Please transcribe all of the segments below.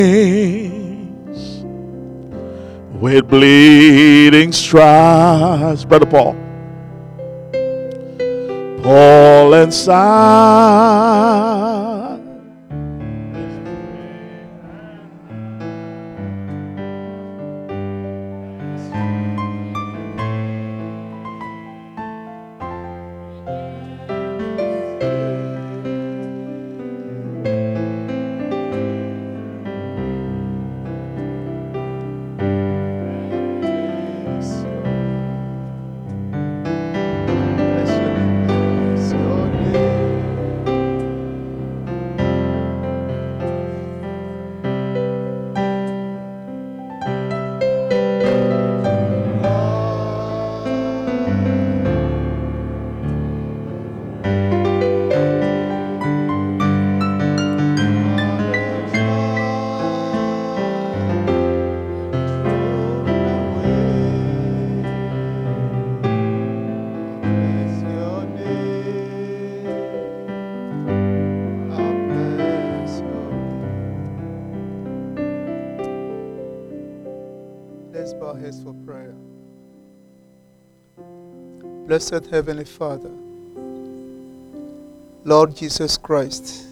with bleeding stripes. Brother Paul. Paul and Silas. Let's bow our heads for prayer. Blessed Heavenly Father, Lord Jesus Christ,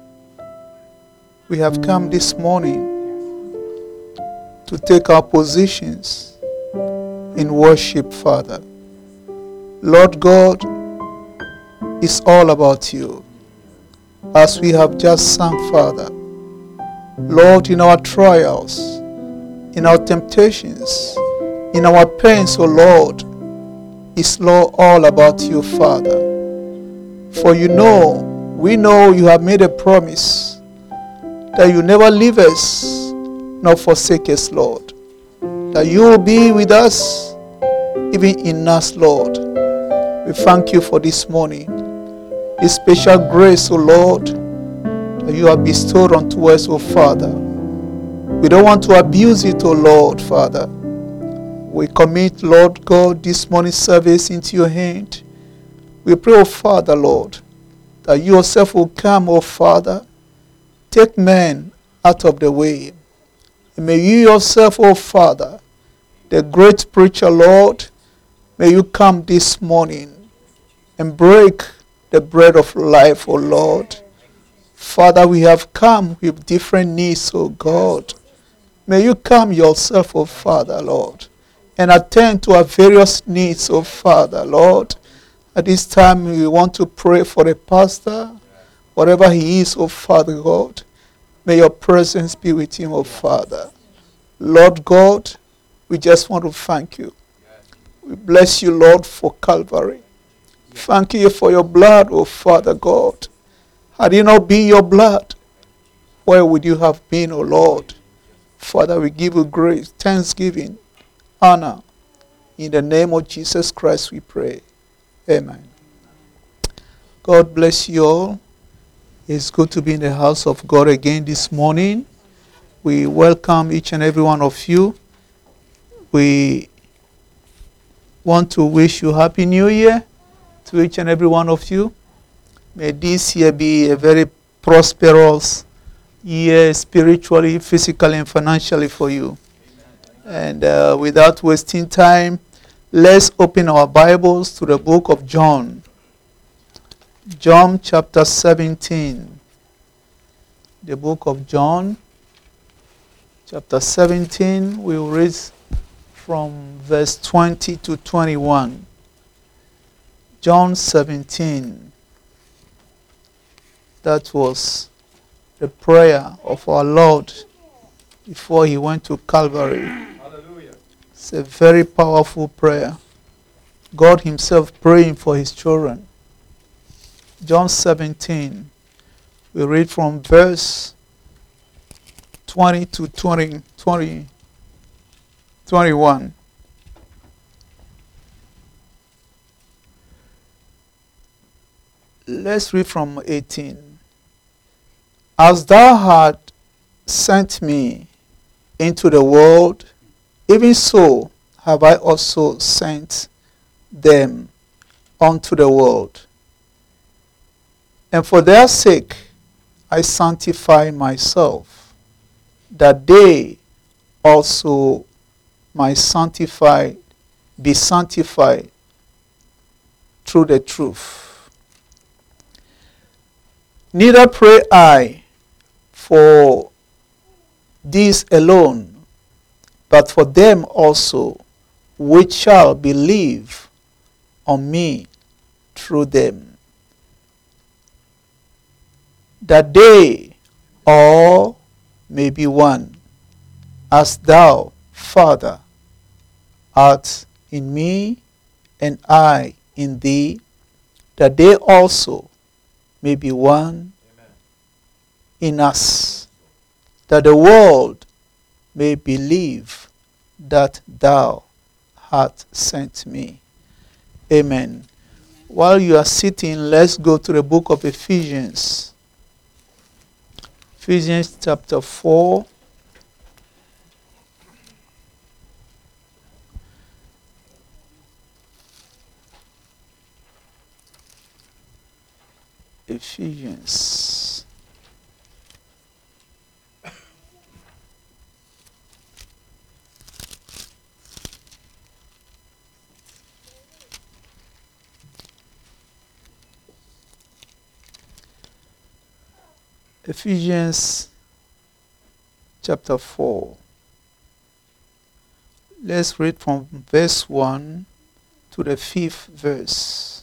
we have come this morning to take our positions in worship, Father. Lord God, it's all about you. As we have just sung, Father, Lord, in our trials, in our temptations, in our pains, O Lord, it's Lord all about you, Father. For we know you have made a promise that you never leave us nor forsake us, Lord. That you will be with us, even in us, Lord. We thank you for this morning, this special grace, O Lord, that you have bestowed unto us, O Father. We don't want to abuse it, O Lord, Father. We commit, Lord God, this morning's service into your hand. We pray, O Father, Lord, that you yourself will come, O Father, take men out of the way. And may you yourself, O Father, the great preacher, Lord, may you come this morning and break the bread of life, O Lord. Father, we have come with different needs, O God. May you come yourself, O Father, Lord, and attend to our various needs, O Father, Lord. At this time, we want to pray for the pastor, whatever he is, O Father God. May your presence be with him, O Father. Lord God, we just want to thank you. We bless you, Lord, for Calvary. Thank you for your blood, O Father God. Had it not been your blood, where would you have been, O Lord? Father, we give you grace, thanksgiving, honor. In the name of Jesus Christ we pray. Amen. God bless you all. It's good to be in the house of God again this morning. We welcome each and every one of you. We want to wish you Happy New Year to each and every one of you. May this year be a very prosperous year spiritually, physically, and financially for you. And without wasting time, let's open our Bibles to the book of John. John chapter 17. The book of John chapter 17. We will read from verse 20 to 21. John 17. That was the prayer of our Lord before he went to Calvary. Hallelujah. It's a very powerful prayer. God himself praying for his children. John 17. We read from verse 20 to 21. Let's read from 18. As thou hast sent me into the world, even so have I also sent them unto the world. And for their sake I sanctify myself, that they also might be sanctified through the truth. Neither pray I for these alone, but for them also which shall believe on me through them, that they all may be one, as thou, Father, art in me, and I in thee, that they also may be one in us, that the world may believe that thou hast sent me. Amen. While you are sitting, let's go to the book of Ephesians. Ephesians chapter 4. Ephesians. Ephesians chapter 4. Let's read from verse 1 to the 5th verse.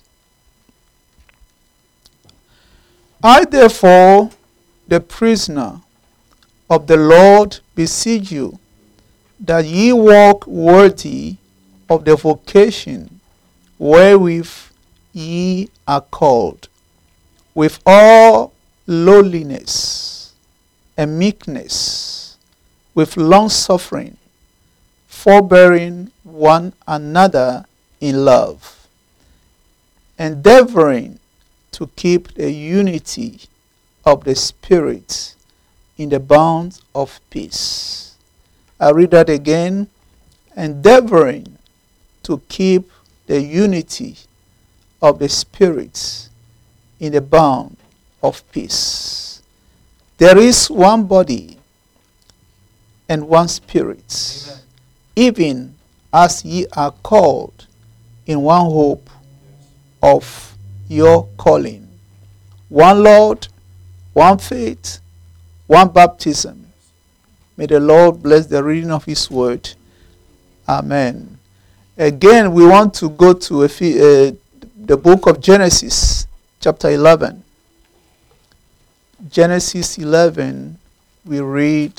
I therefore, the prisoner of the Lord, beseech you, that ye walk worthy of the vocation wherewith ye are called, with all lowliness and meekness, with longsuffering, forbearing one another in love, endeavoring to keep the unity of the Spirit in the bond of peace. I read that again. Endeavoring to keep the unity of the Spirit in the bond of peace. There is one body and one Spirit, Amen. Even as ye are called in one hope of your calling. One Lord, one faith, one baptism. May the Lord bless the reading of His word. Amen. Again, we want to go to the book of Genesis, chapter 11. Genesis 11, we read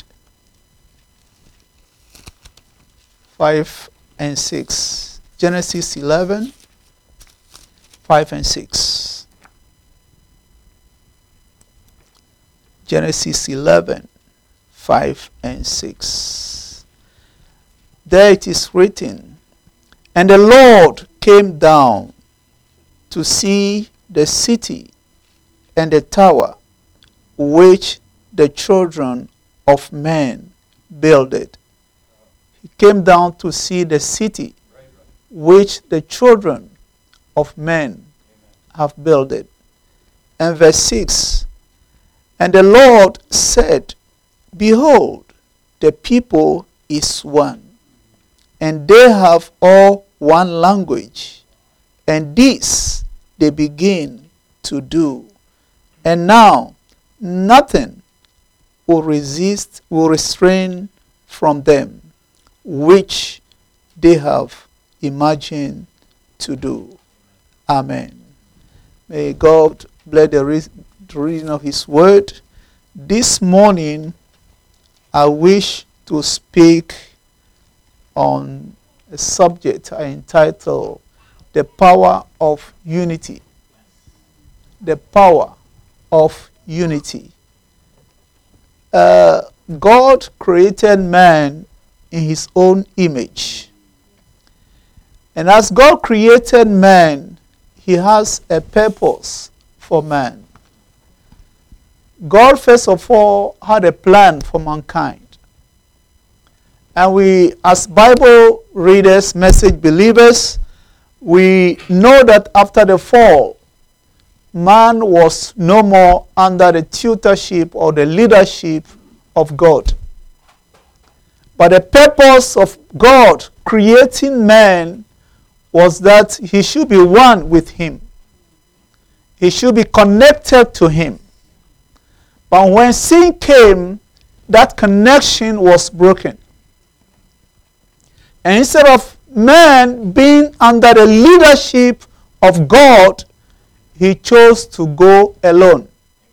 5 and 6. Genesis 11, 5 and 6. Genesis 11, 5 and 6. There it is written, and the Lord came down to see the city and the tower which the children of men builded. He came down to see the city which the children of men have builded. And verse 6, and the Lord said, behold, the people is one, and they have all one language, and this they begin to do. And now nothing will restrain from them, which they have imagined to do. Amen. May God bless the reading of His word. This morning, I wish to speak on a subject I entitled The Power of Unity. The Power of Unity. God created man in His own image. And as God created man, He has a purpose for man. God, first of all, had a plan for mankind. And we, as Bible readers, message believers, we know that after the fall, man was no more under the tutorship or the leadership of God. But the purpose of God creating man was that he should be one with him. He should be connected to him. But when sin came, that connection was broken. And instead of man being under the leadership of God, he chose to go alone.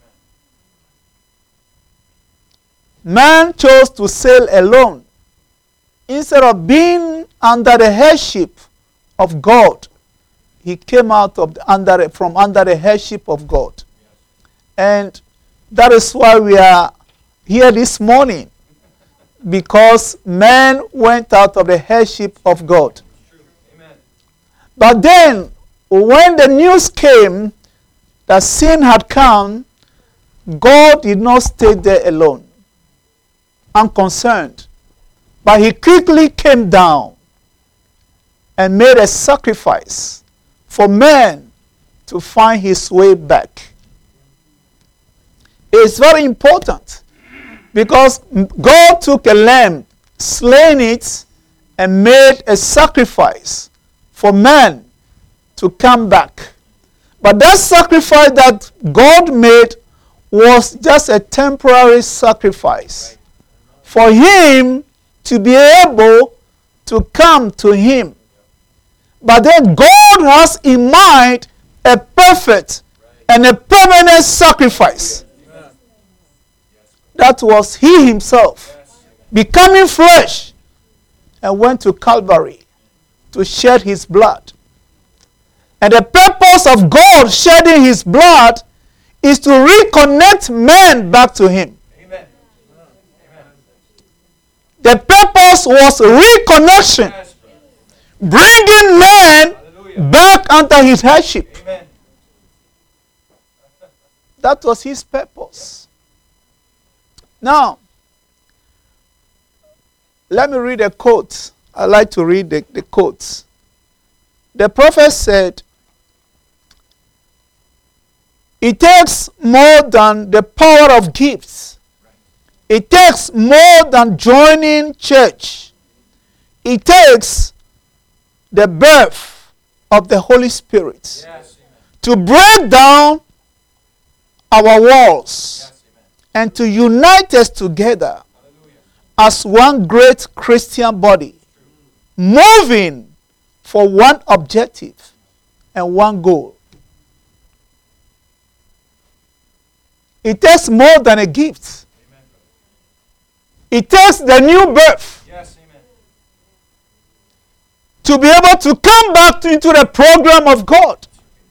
Man chose to sail alone. Instead of being under the headship of God, he came out of from under the headship of God. And that is why we are here this morning, because man went out of the headship of God. But then, when the news came that sin had come, God did not stay there alone, unconcerned. But he quickly came down and made a sacrifice for man to find his way back. It's very important, because God took a lamb, slain it, and made a sacrifice for man to come back. But that sacrifice that God made was just a temporary sacrifice for him to be able to come to him. But then God has in mind a perfect and a permanent sacrifice. That was he himself becoming flesh and went to Calvary to shed his blood. And the purpose of God shedding his blood is to reconnect man back to him. Amen. The purpose was reconnection, bringing man back under his headship. Amen. That was his purpose. Now, let me read a quote. I like to read the quotes. The prophet said, "It takes more than the power of gifts. It takes more than joining church. It takes the birth of the Holy Spirit to break down our walls and to unite us together as one great Christian body, moving for one objective and one goal." It takes more than a gift. Amen. It takes the new birth. Yes, amen. To be able to come back into the program of God.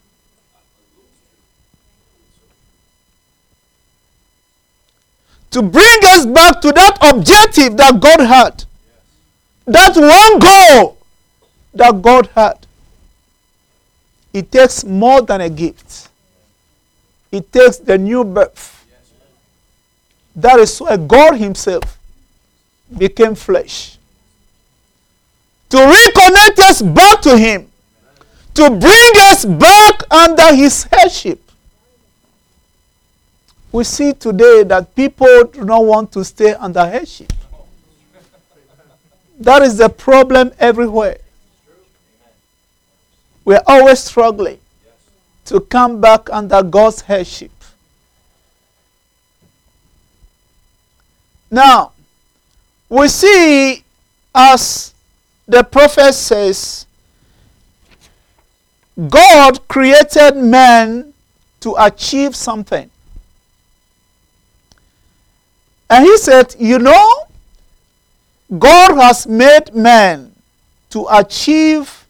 To bring us back to that objective that God had. That one goal that God had. It takes more than a gift. It takes the new birth. That is why God himself became flesh. To reconnect us back to him. To bring us back under his headship. We see today that people do not want to stay under headship. That is the problem everywhere. We are always struggling to come back under God's headship. Now, we see, as the prophet says, God created man to achieve something. And he said, God has made man to achieve.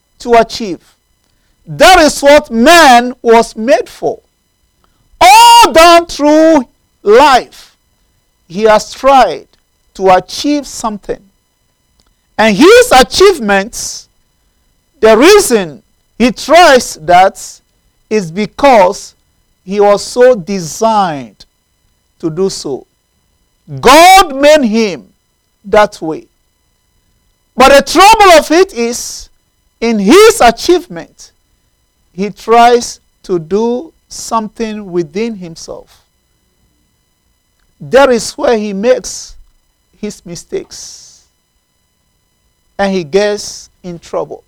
That is what man was made for. All down through life, he has tried to achieve something. And his achievements, the reason he tries that is because he was so designed to do so. God made him that way. But the trouble of it is, in his achievement, he tries to do something within himself. That is where he makes his mistakes. and he gets in trouble.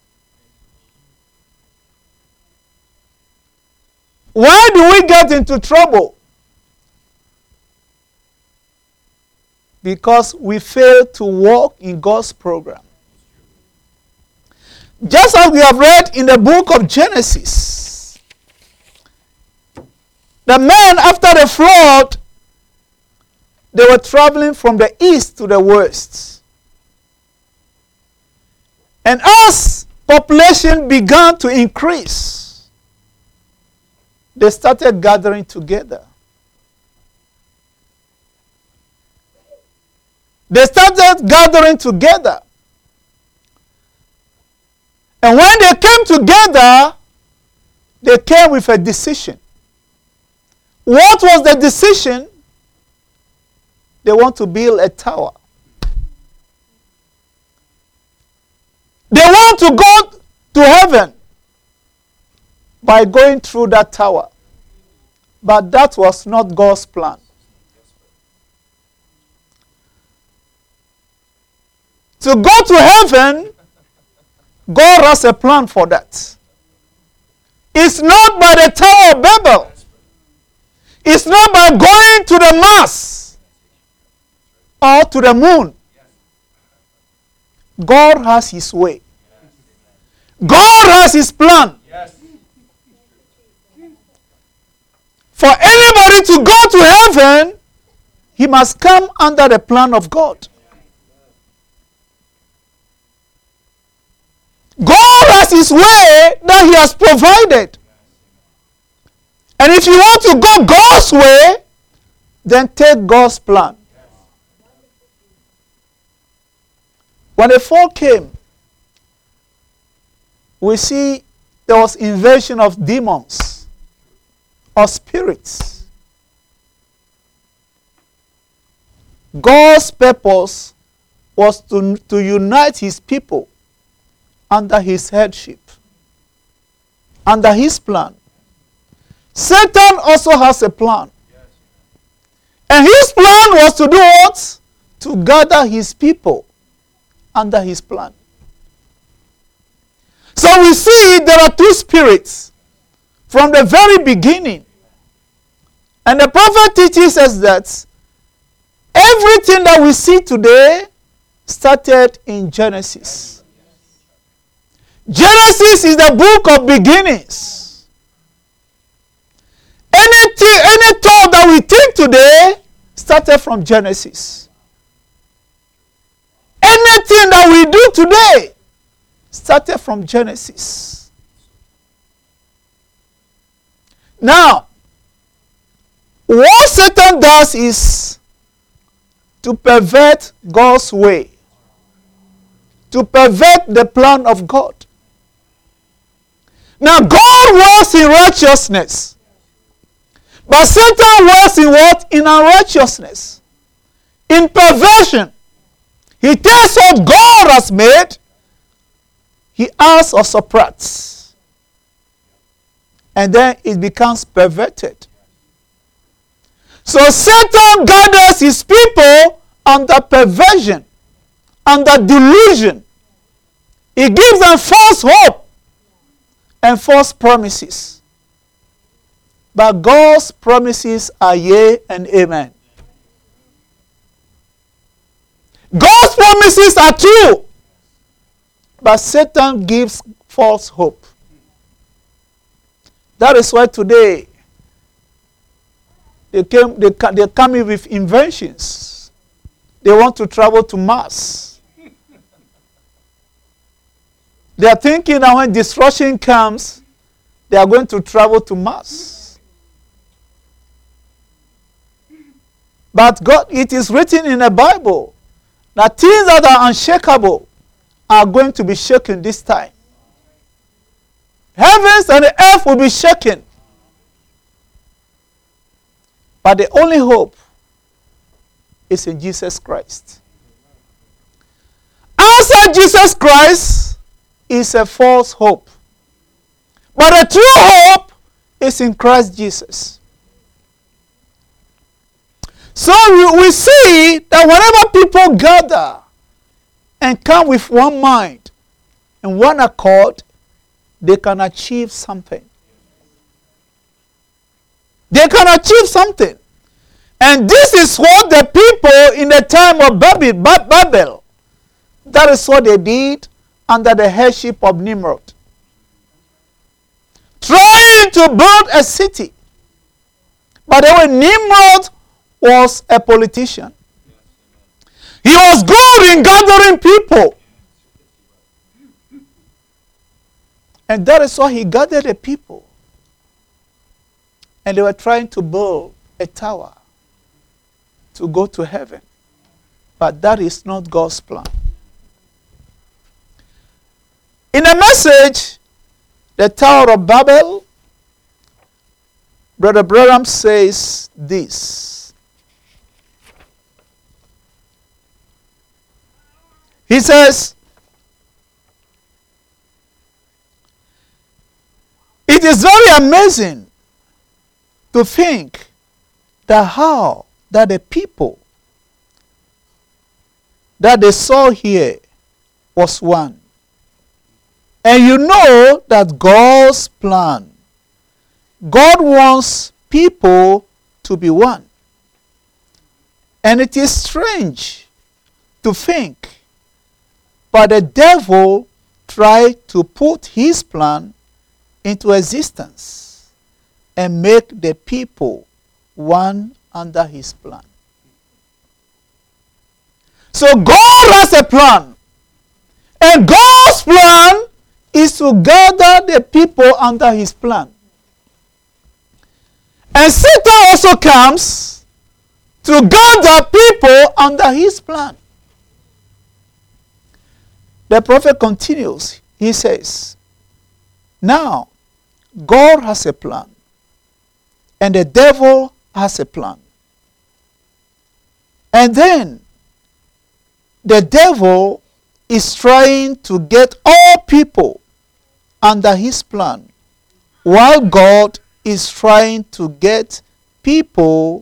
Why do we get into trouble? Because we fail to walk in God's program. Just as we have read in the book of Genesis, the men after the flood, they were traveling from the east to the west. And as population began to increase, they started gathering together. They started gathering together. And when they came together, they came with a decision. What was the decision? They want to build a tower. They want to go to heaven by going through that tower. But that was not God's plan. To go to heaven, God has a plan for that. It's not by the Tower of Babel. It's not by going to the Mars or to the moon. God has his way. God has his plan. For anybody to go to heaven, he must come under the plan of God. God has his way that he has provided. And if you want to go God's way, then take God's plan. When the fall came, we see there was invasion of demons or spirits. God's purpose was to unite his people under his headship, under his plan. Satan also has a plan. And his plan was to do what? To gather his people under his plan. So we see there are two spirits from the very beginning. And the prophet teaches us that everything that we see today started in Genesis. Genesis is the book of beginnings. Any thought that we think today started from Genesis. Anything that we do today started from Genesis. Now, what Satan does is to pervert God's way, to pervert the plan of God. Now, God works in righteousness. But Satan works in what? In unrighteousness. In perversion. He takes what God has made, he adds or subtracts. And then it becomes perverted. So Satan gathers his people under perversion, under delusion. He gives them false hope and false promises. But God's promises are yea and amen. God's promises are true. But Satan gives false hope. That is why today they come in with inventions. They want to travel to Mars. They are thinking that when destruction comes, they are going to travel to Mars. But God, it is written in the Bible that things that are unshakable are going to be shaken this time. Heavens and the earth will be shaken. But the only hope is in Jesus Christ. Outside Jesus Christ is a false hope. But the true hope is in Christ Jesus. So we see that whenever people gather and come with one mind and one accord, they can achieve something. They can achieve something. And this is what the people in the time of Babel, that is what they did under the headship of Nimrod. Trying to build a city. But the way Nimrod was a politician. He was good in gathering people. And that is why he gathered the people. And they were trying to build a tower to go to heaven. But that is not God's plan. In the message, the Tower of Babel, Brother Branham says this. He says, it is very amazing to think that how that the people that they saw here was one. And you know that God's plan, God wants people to be one. And it is strange to think, but the devil tried to put his plan into existence and make the people one under his plan. So God has a plan. And God's plan is to gather the people under his plan. And Satan also comes to gather people under his plan. The prophet continues. He says, now, God has a plan. And the devil has a plan. And then, the devil is trying to get all people under his plan, while God is trying to get people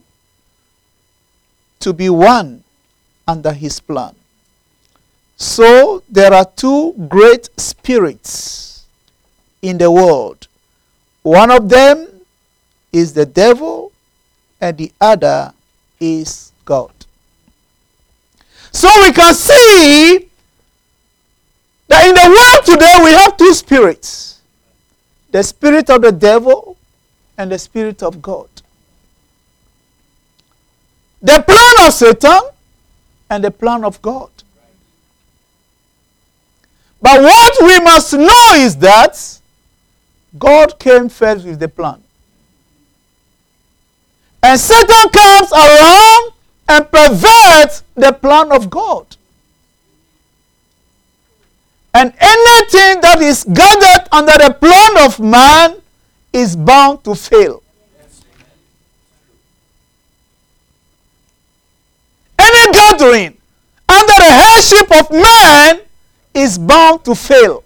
to be one under his plan. So there are two great spirits in the world. One of them is the devil, and the other is God. So we can see that in the world today we have two spirits. The spirit of the devil and the spirit of God. The plan of Satan and the plan of God. But what we must know is that God came first with the plan. And Satan comes around and perverts the plan of God. And anything that is gathered under the plan of man is bound to fail. Any gathering under the headship of man is bound to fail.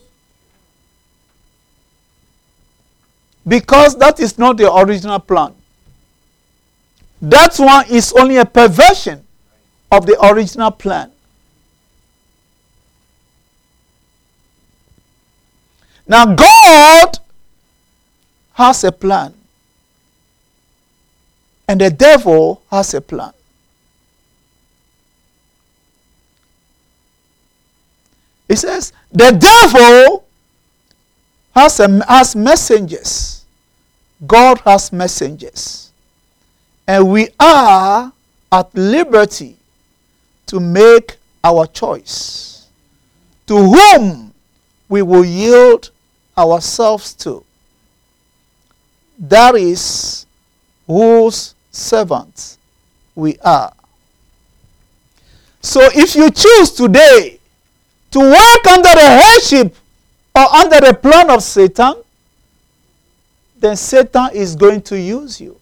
Because that is not the original plan. That one is only a perversion of the original plan. Now God has a plan. And the devil has a plan. It says, the devil has messengers. God has messengers. And we are at liberty to make our choice. To whom we will yield ourselves to. That is whose servants we are. So if you choose today to work under the headship or under the plan of Satan, then Satan is going to use you.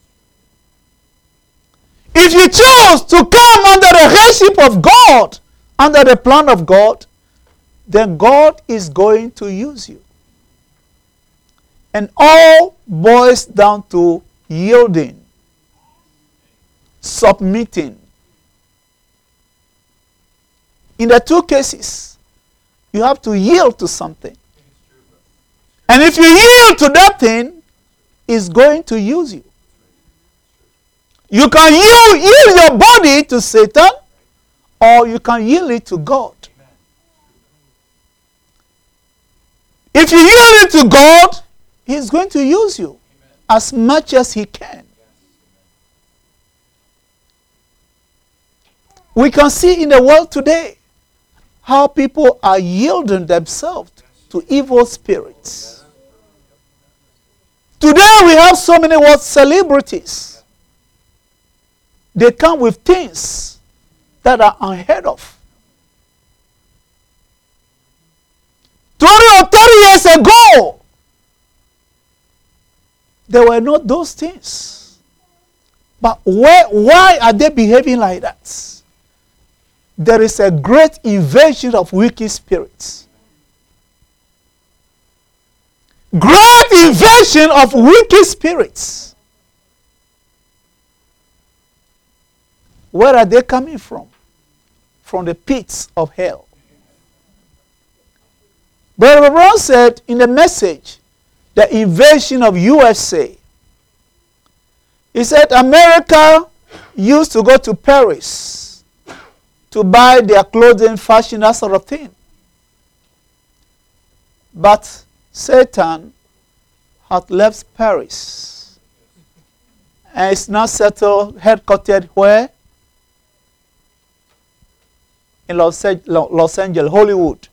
If you choose to come under the headship of God, under the plan of God, then God is going to use you. And all boils down to yielding, submitting. In the two cases, you have to yield to something. And if you yield to that thing, it's going to use you. You can yield your body to Satan, or you can yield it to God. If you yield it to God, He's going to use you as much as He can. We can see in the world today how people are yielding themselves to evil spirits. Today we have so many world celebrities. They come with things that are unheard of. 20 or 30 years ago, there were not those things. But why are they behaving like that? There is a great invasion of wicked spirits. Great invasion of wicked spirits. Where are they coming from? From the pits of hell. Brother Brown said in the message, the invasion of USA. He said America used to go to Paris to buy their clothing, fashion, that sort of thing. But Satan had left Paris and is now settled, headquartered where? In Los Angeles, Hollywood.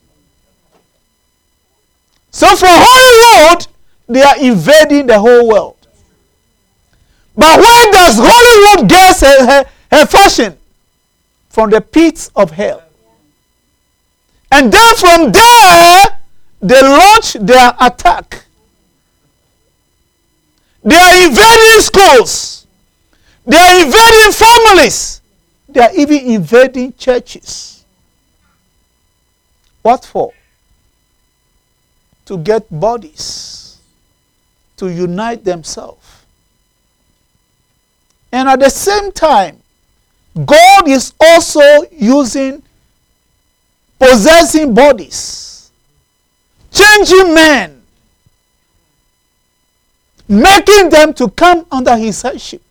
So from Hollywood, they are invading the whole world. But where does Hollywood get her fashion? From the pits of hell. And then from there, they launch their attack. They are invading schools. They are invading families. They are even invading churches. What for? To get bodies to unite themselves. And at the same time, God is also using possessing bodies, changing men, making them to come under His headship.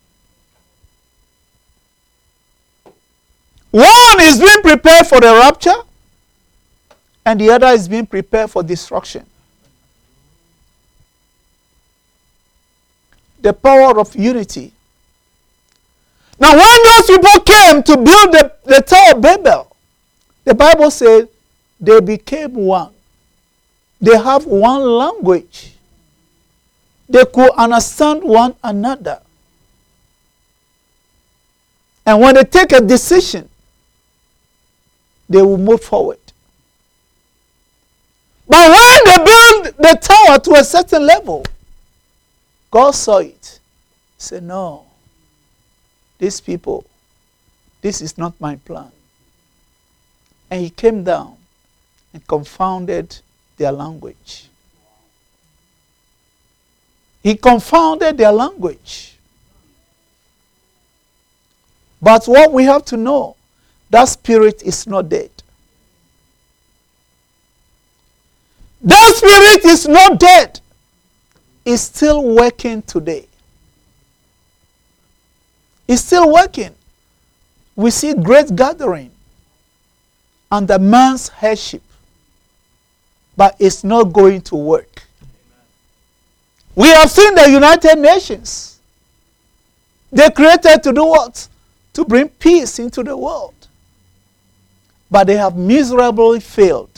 One is being prepared for the rapture, and the other is being prepared for destruction. The power of unity. Now, when those people came to build the Tower of Babel, the Bible said they became one. They have one language. They could understand one another. And when they take a decision, they will move forward. But when they build the tower to a certain level, God saw it. He said, no. These people, this is not my plan. And He came down and confounded their language. He confounded their language. But what we have to know, that spirit is not dead. That spirit is not dead. It's still working today. It's still working. We see great gathering under man's headship, but it's not going to work. We have seen the United Nations. They created to do what? To bring peace into the world. But they have miserably failed.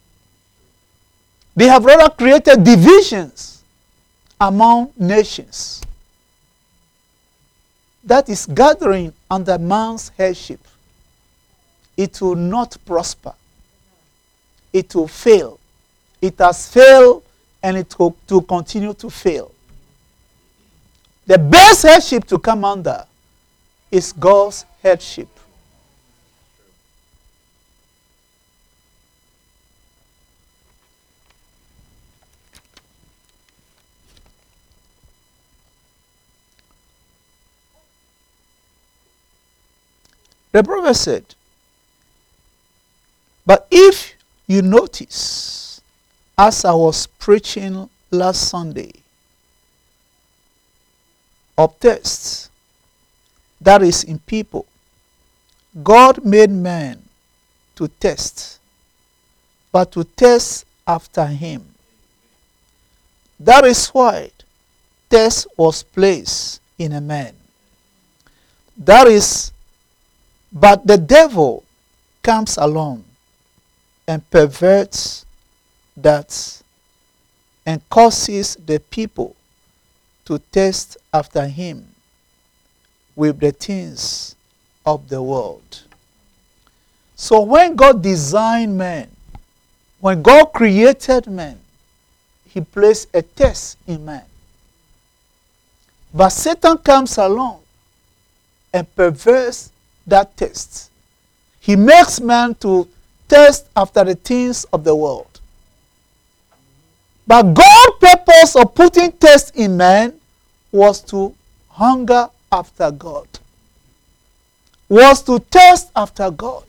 They have rather created divisions among nations. That is gathering under man's headship. It will not prosper. It will fail. It has failed and it will continue to fail. The best headship to come under is God's headship. The prophet said, But if you notice, as I was preaching last Sunday, of tests, that is in people, God made man to test, but to test after him. That is why test was placed in a man. That is, but the devil comes along and perverts that and causes the people to test after him with the things of the world. So when God designed man, when God created man, he placed a test in man. But Satan comes along and perverts that test. He makes man to test after the things of the world. But God's purpose of putting test in man was to hunger after God, was to test after God.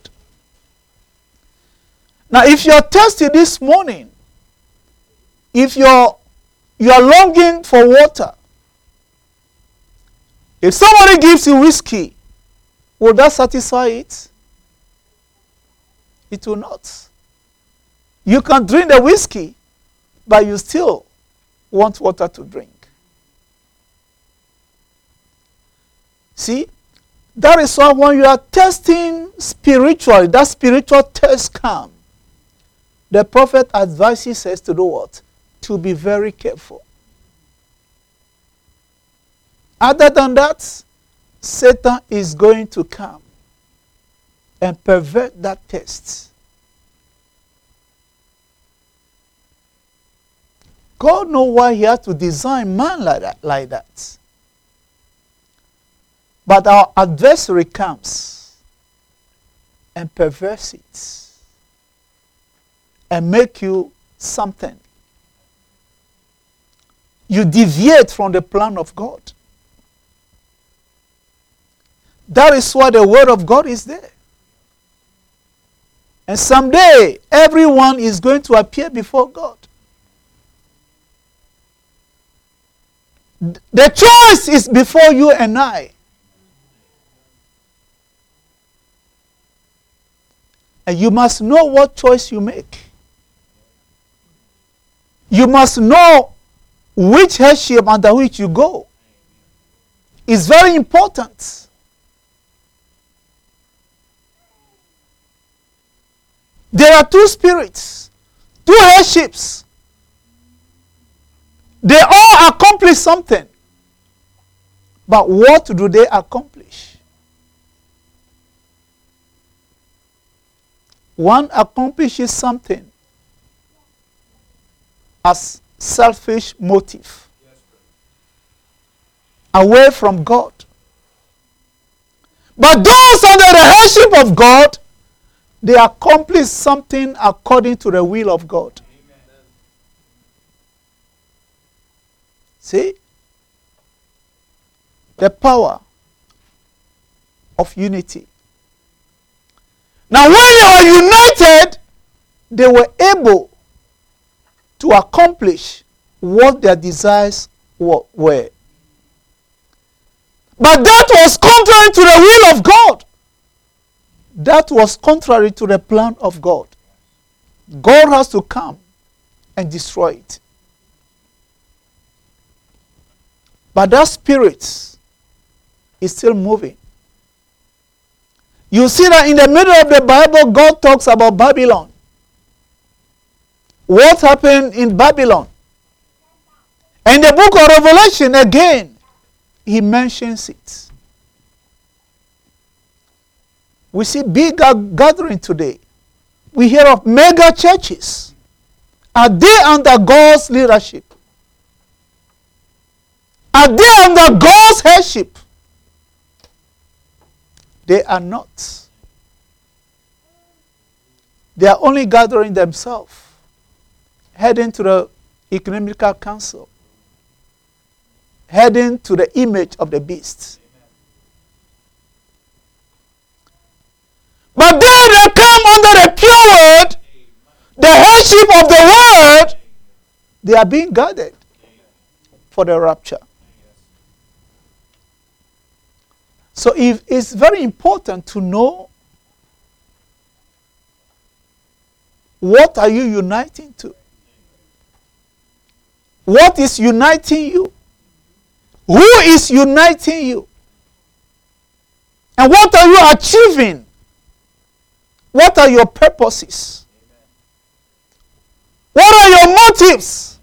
Now, if you're thirsty this morning, if you're longing for water, if somebody gives you whiskey, will that satisfy it? It will not. You can drink the whiskey, but you still want water to drink. See, that is why when you are testing spiritually, that spiritual test comes. The prophet advises us to do what? To be very careful. Other than that, Satan is going to come and pervert that test. God knows why he has to design man like that. But our adversary comes and perverts it and make you something. You deviate from the plan of God. That is why the word of God is there. And someday, everyone is going to appear before God. The choice is before you and I. And you must know what choice you make. You must know which headship under which you go. It's very important. There are two spirits, two headships. They all accomplish something. But what do they accomplish? One accomplishes something as selfish motive, away from God. But those under the headship of God, they accomplish something according to the will of God. Amen. See? The power of unity. Now when they were united, they were able to accomplish what their desires were. But that was contrary to the will of God. That was contrary to the plan of God. God has to come and destroy it. But that spirit is still moving. You see that in the middle of the Bible, God talks about Babylon. What happened in Babylon? In the book of Revelation, again, he mentions it. We see big gathering today. We hear of mega churches. Are they under God's leadership? Are they under God's headship? They are not. They are only gathering themselves, heading to the economical council, heading to the image of the beast. But they that come under the pure sheep of the world, they are being gathered for the rapture. So it's very important to know what are you uniting to? What is uniting you? Who is uniting you? And what are you achieving? What are your purposes? What are your motives?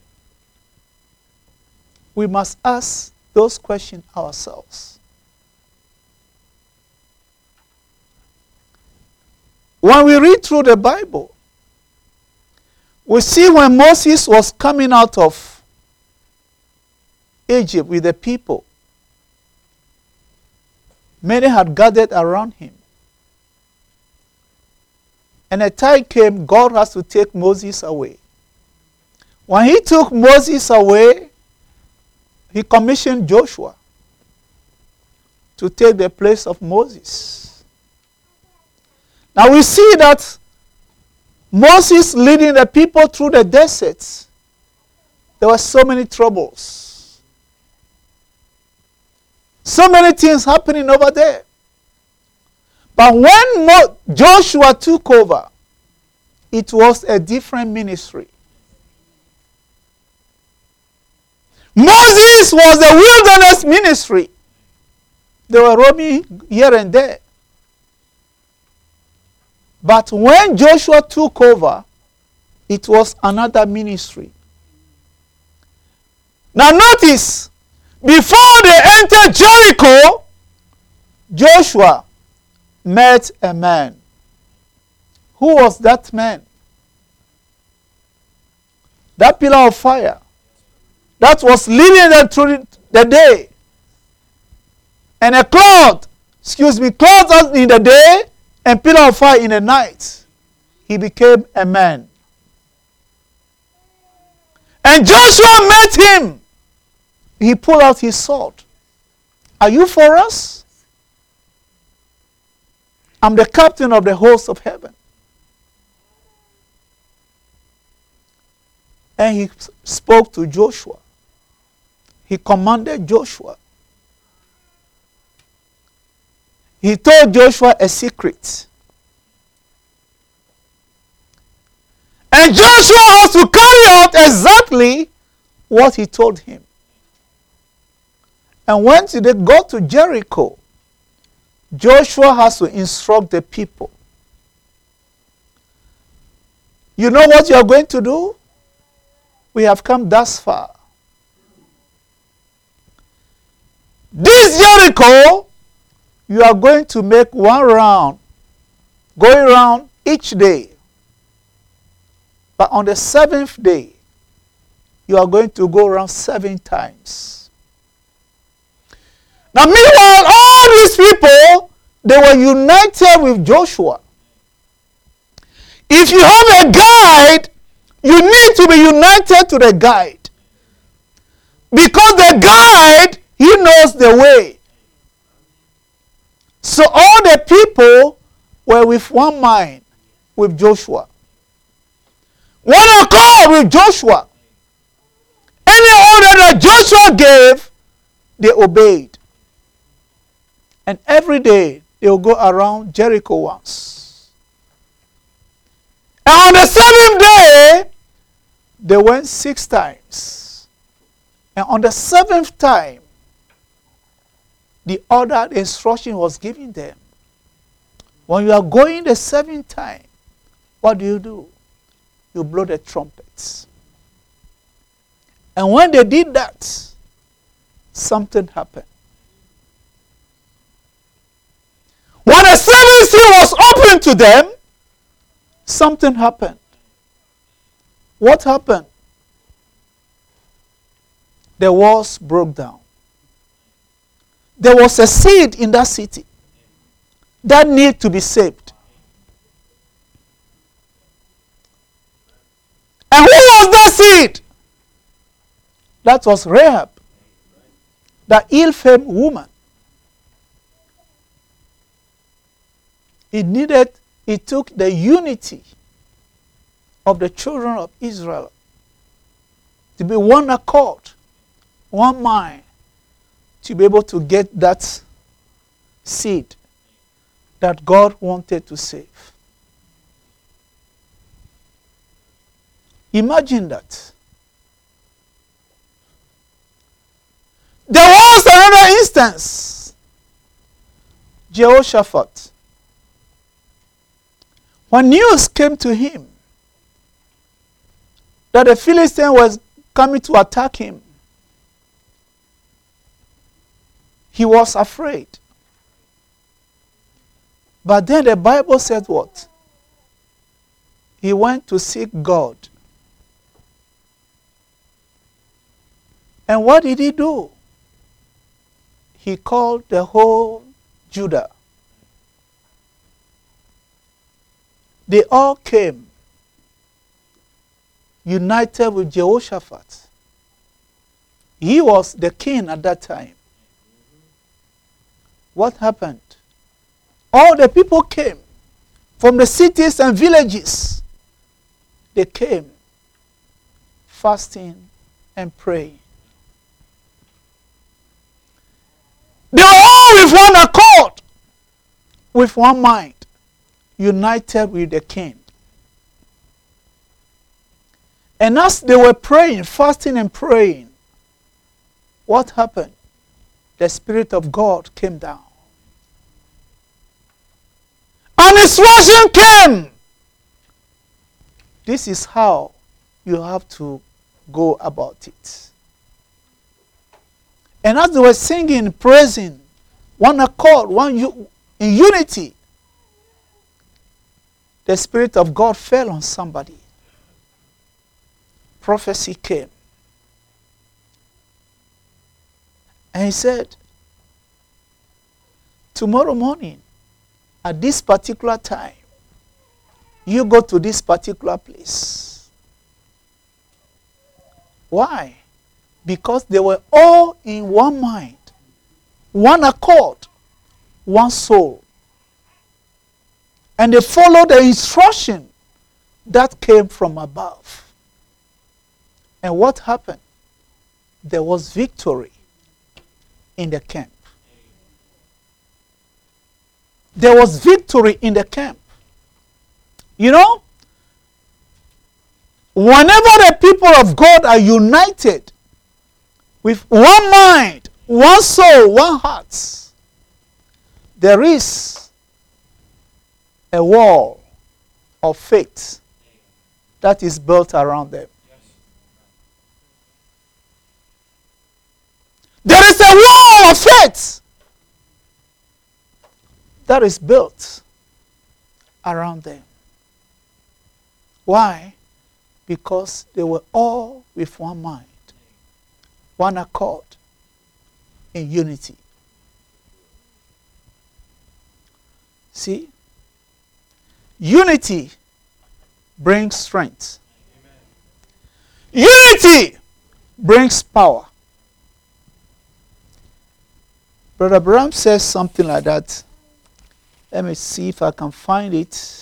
We must ask those questions ourselves. When we read through the Bible, we see when Moses was coming out of Egypt with the people, many had gathered around him. And a time came, God has to take Moses away. When he took Moses away, he commissioned Joshua to take the place of Moses. Now we see that Moses leading the people through the desert, there were so many troubles. So many things happening over there. But when Joshua took over, it was a different ministry. Moses was the wilderness ministry. They were roaming here and there. But when Joshua took over, it was another ministry. Now notice, before they entered Jericho, Joshua met a man. Who was that man? That pillar of fire that was leading them through the day. And a cloud in the day and pillar of fire in the night. He became a man. And Joshua met him. He pulled out his sword. Are you for us? I'm the captain of the host of heaven. And he spoke to Joshua. He commanded Joshua. He told Joshua a secret. And Joshua has to carry out exactly what he told him. And when they got to Jericho, Joshua has to instruct the people. You know what you are going to do? We have come thus far. This Jericho, you are going to make one round, going around each day. But on the 7th day, you are going to go around 7 times. Now meanwhile, all these people, they were united with Joshua. If you have a guide, you need to be united to the guide. Because the guide, he knows the way. So all the people were with one mind with Joshua. One accord with Joshua. Any order that Joshua gave, they obeyed. And every day they will go around Jericho once. And on the 7th day, they went 6 times. And on the 7th time, the order, the instruction was given them. When you are going the 7th time, what do? You blow the trumpets. And when they did that, something happened. When the 7th seal was opened to them, something happened. What happened? The walls broke down. There was a seed in that city that needed to be saved. And who was that seed? That was Rahab, the ill-famed woman. It took the unity of the children of Israel to be one accord, one mind, to be able to get that seed that God wanted to save. Imagine that. There was another instance. Jehoshaphat. When news came to him that the Philistine was coming to attack him, he was afraid. But then the Bible said what? He went to seek God. And what did he do? He called the whole Judah. They all came, united with Jehoshaphat. He was the king at that time. What happened? All the people came from the cities and villages. They came fasting and praying. They were all with one accord, with one mind, united with the king. And as they were praying, fasting and praying, what happened? The Spirit of God came down. And instruction came. This is how you have to go about it. And as they were singing, praising, one accord, in unity, the Spirit of God fell on somebody. Prophecy came. And he said, tomorrow morning, at this particular time, you go to this particular place. Why? Because they were all in one mind, one accord, one soul. And they followed the instruction that came from above. And what happened? There was victory in the camp. There was victory in the camp. You know, whenever the people of God are united with one mind, one soul, one heart, there is a wall of faith that is built around them. There is a wall of faith that is built around them. Why? Because they were all with one mind, one accord, in unity. See? Unity brings strength. Unity brings power. Brother Branham says something like that. Let me see if I can find it.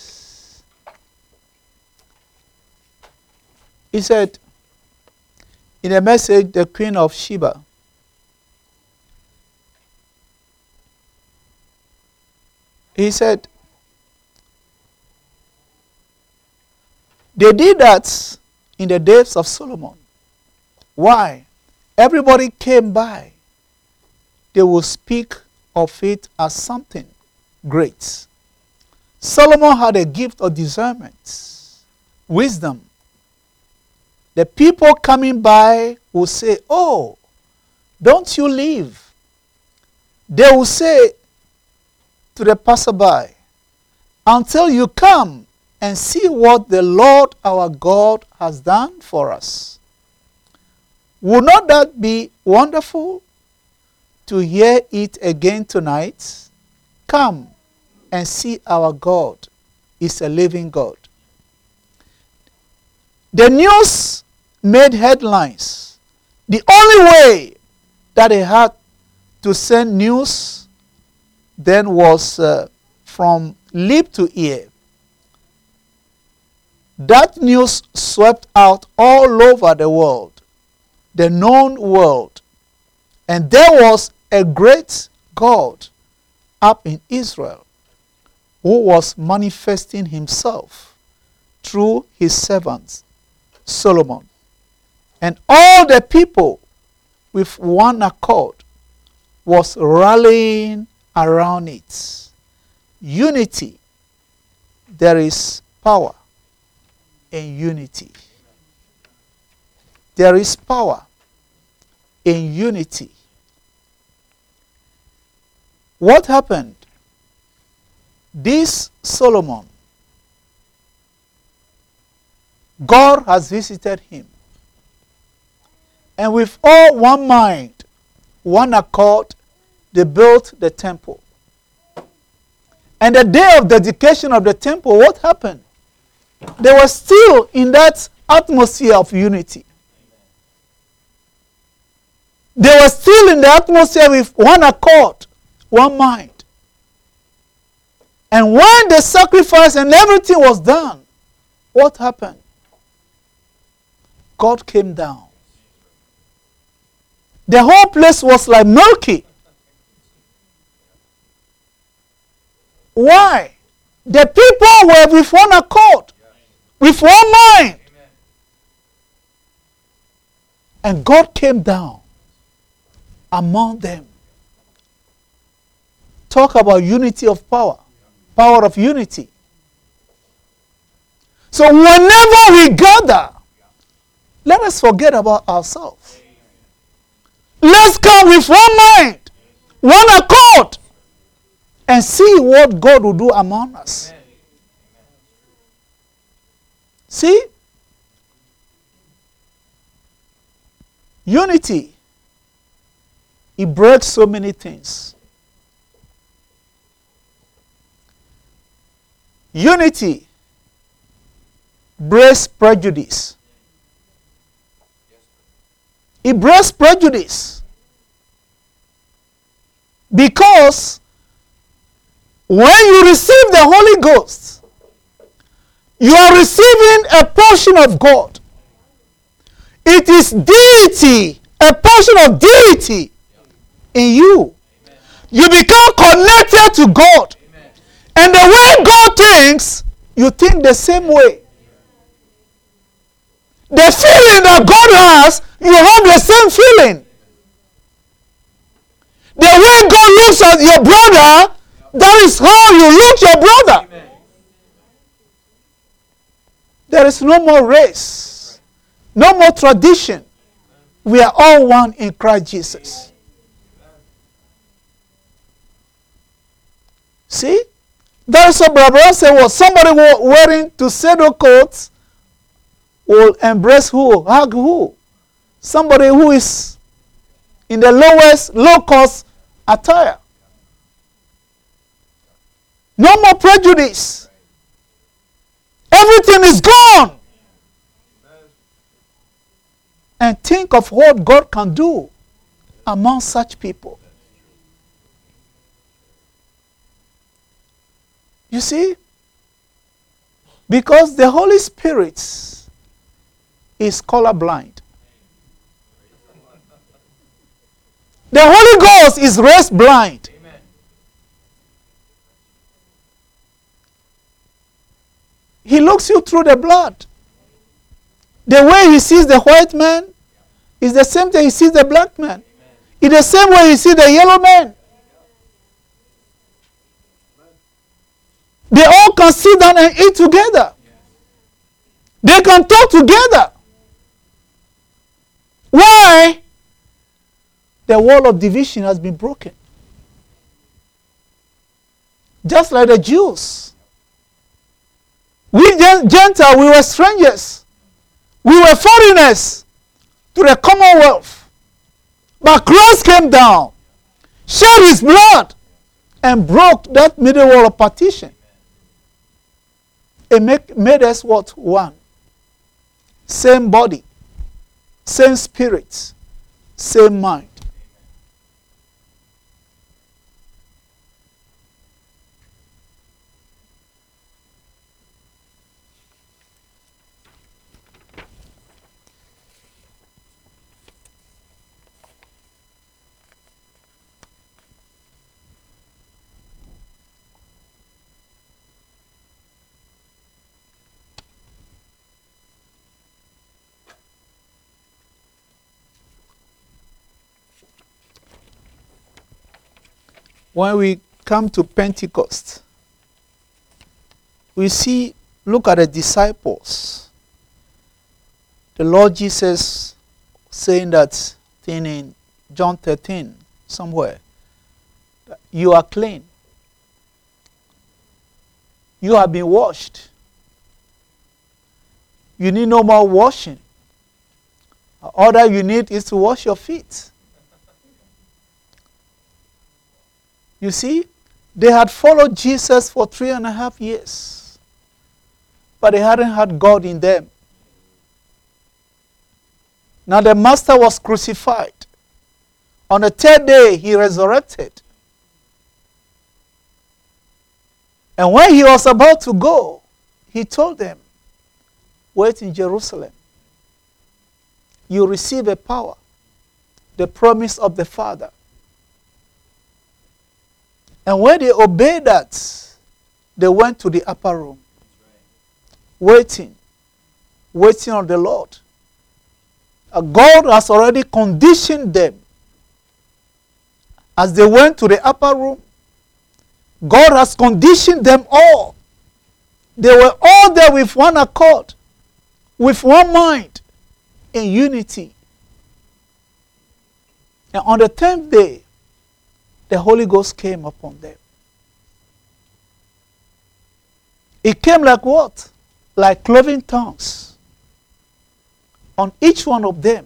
He said, in a message, the Queen of Sheba, he said, they did that in the days of Solomon. Why? Everybody came by. They will speak of it as something great. Solomon had a gift of discernment, wisdom. The people coming by will say, oh, don't you leave. They will say to the passerby, until you come and see what the Lord our God has done for us. Would not that be wonderful to hear it again tonight? Come and see our God is a living God. The news made headlines. The only way that they had to send news then was from lip to ear. that news swept out all over the world, the known world. And there was a great God up in Israel who was manifesting himself through his servant Solomon. And all the people with one accord was rallying around it. Unity. There is power in unity. There is power in unity. What happened? This Solomon, God has visited him. And with all one mind, one accord, they built the temple. And the day of dedication of the temple, what happened? They were still in that atmosphere of unity. They were still in the atmosphere with one accord, one mind. And when the sacrifice and everything was done, what happened? God came down. The whole place was like milky. Why? The people were with one accord, with one mind. And God came down among them. Talk about unity of power. Power of unity. So whenever we gather, let us forget about ourselves. Let's come with one mind, one accord, and see what God will do among us. See? Unity. It breaks so many things. Unity breaks prejudice. It breaks prejudice. Because when you receive the Holy Ghost, you are receiving a portion of God. It is deity, a portion of deity in you. You become connected to God. And the way God thinks, you think the same way. The feeling that God has, you have the same feeling. The way God looks at your brother, that is how you look your brother. There is no more race, no more tradition. We are all one in Christ Jesus. See? There is a brother say, well, somebody wearing tuxedo coats will embrace who? Hug who? Somebody who is in the lowest, low-cost attire. No more prejudice. Everything is gone. And think of what God can do among such people. You see? Because the Holy Spirit is colorblind. The Holy Ghost is race blind. He looks you through the blood. The way he sees the white man is the same way he sees the black man. It's the same way he sees the yellow man. They all can sit down and eat together. They can talk together. Why? The wall of division has been broken. Just like the Jews. We Gentiles, we were strangers. We were foreigners to the Commonwealth. But Christ came down, shed his blood, and broke that middle wall of partition. It made us what? One. Same body, same spirit, same mind. when we come to Pentecost, we see, look at the disciples. The Lord Jesus saying that thing in John 13, somewhere, you are clean. You have been washed. You need no more washing. All that you need is to wash your feet. You see, they had followed Jesus for 3.5 years, but they hadn't had God in them. Now the Master was crucified. On the third day, he resurrected. And when he was about to go, he told them, wait in Jerusalem. You receive a power, the promise of the Father. And when they obeyed that, they went to the upper room, waiting on the Lord. God has already conditioned them. As they went to the upper room, God has conditioned them all. They were all there with one accord, with one mind, in unity. And on the 10th day, the Holy Ghost came upon them. It came like what? Like cloven tongues on each one of them.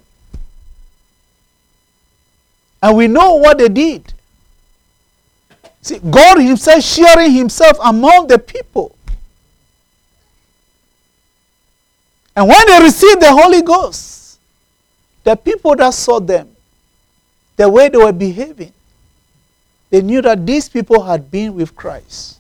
And we know what they did. See, God himself sharing himself among the people. And when they received the Holy Ghost, the people that saw them, the way they were behaving, they knew that these people had been with Christ.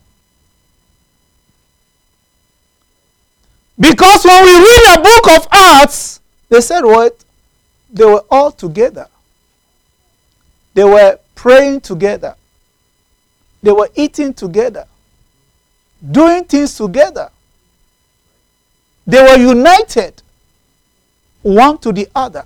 Because when we read the book of Acts, they said what? They were all together. They were praying together. They were eating together. Doing things together. They were united, one to the other.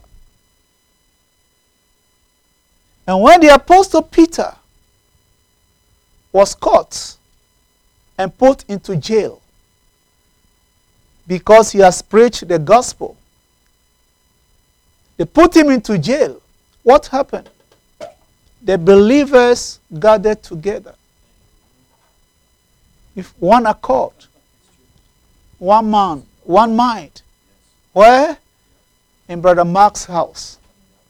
And when the Apostle Peter was caught and put into jail because he has preached the gospel, they put him into jail. What happened? The believers gathered together with one accord, one man, one mind. Where? In Brother Mark's house.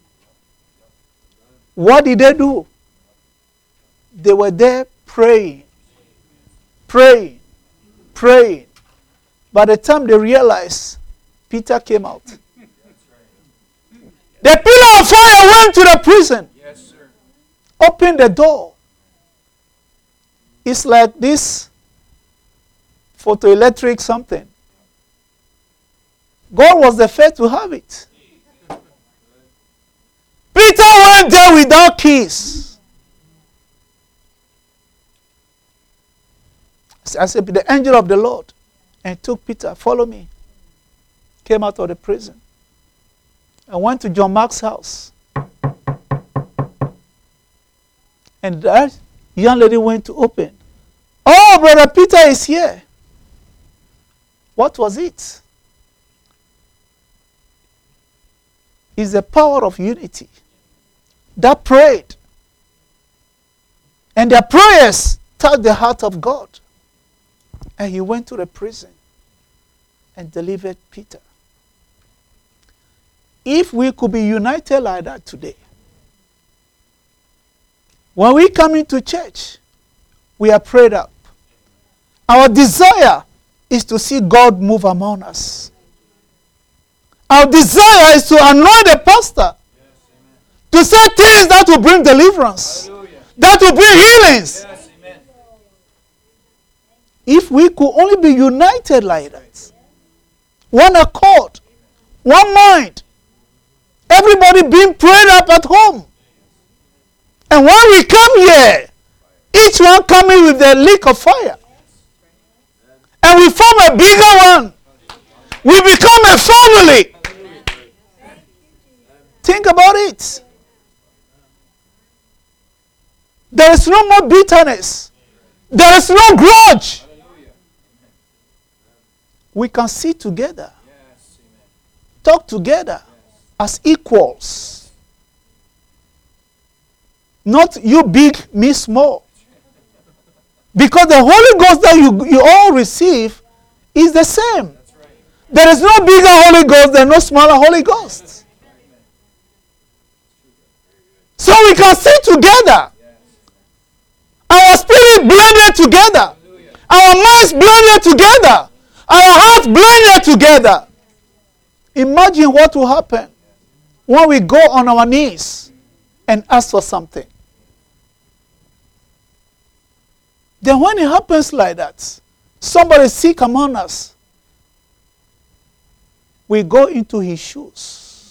What did they do? They were there praying, praying, praying. By the time they realized, Peter came out. The pillar of fire went to the prison. Yes, sir. Opened the door. It's like this photoelectric something. God was the first to have it. Peter went there without keys. I said, the angel of the Lord, and took Peter, follow me. Came out of the prison. And went to John Mark's house. And that young lady went to open. Oh, Brother Peter is here. What was it? It's the power of unity that prayed. And their prayers touched the heart of God. And he went to the prison and delivered Peter. If we could be united like that today, when we come into church, we are prayed up. Our desire is to see God move among us. Our desire is to anoint the pastor, to say things that will bring deliverance, that will bring healings. Yes, amen. If we could only be united like that, one accord, one mind, everybody being prayed up at home. And when we come here, each one coming with their lick of fire. And we form a bigger one. We become a family. Think about it. There is no more bitterness. There is no grudge. We can sit together, talk together as equals. Not you big, me small. Because the Holy Ghost that you all receive is the same. There is no bigger Holy Ghost, there is no smaller Holy Ghost. So we can sit together. Our spirit blended together. Our minds blended together. Our hearts blended together. Imagine what will happen when we go on our knees and ask for something. Then when it happens like that, somebody sick among us, we go into his shoes.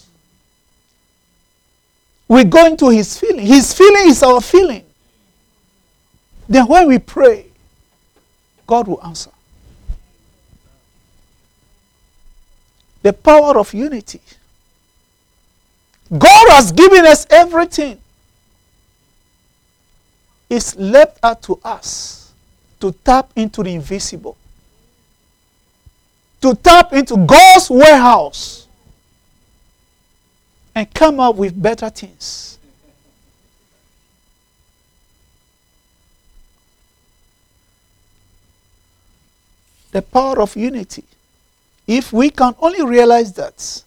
We go into his feeling. His feeling is our feeling. Then when we pray, God will answer. The power of unity. God has given us everything. It's left up to us to tap into the invisible. To tap into God's warehouse and come up with better things. The power of unity. If we can only realize that.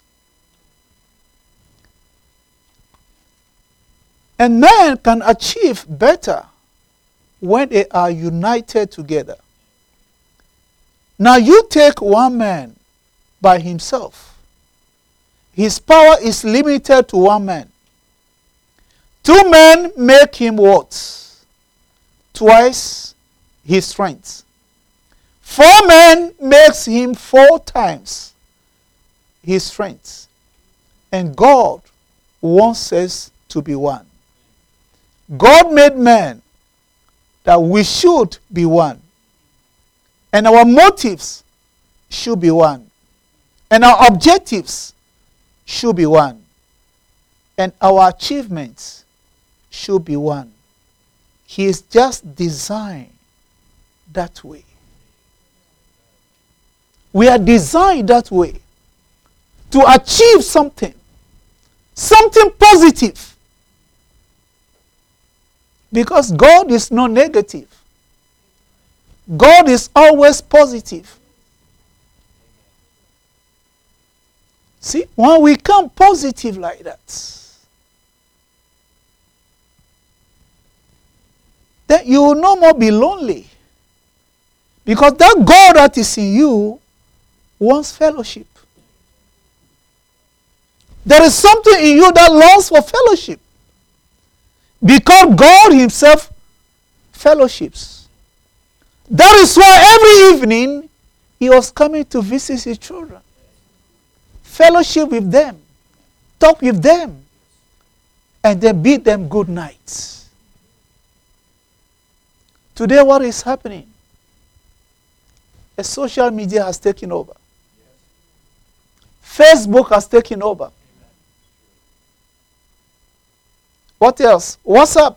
And men can achieve better when they are united together. Now you take one man by himself. His power is limited to one man. Two men make him what? Twice his strength. 4 men makes him 4 times his strength. And God wants us to be one. God made man that we should be one. And our motives should be one. And our objectives should be one. And our achievements should be one. He is just designed that way. We are designed that way to achieve something. Something positive. Because God is not negative. God is always positive. See, when we come positive like that, then you will no more be lonely. Because that God that is in you wants fellowship. There is something in you that longs for fellowship. Because God himself fellowships. That is why every evening he was coming to visit his children. Fellowship with them. Talk with them. And then bid them good night. Today what is happening? A social media has taken over. Facebook has taken over. What else? WhatsApp.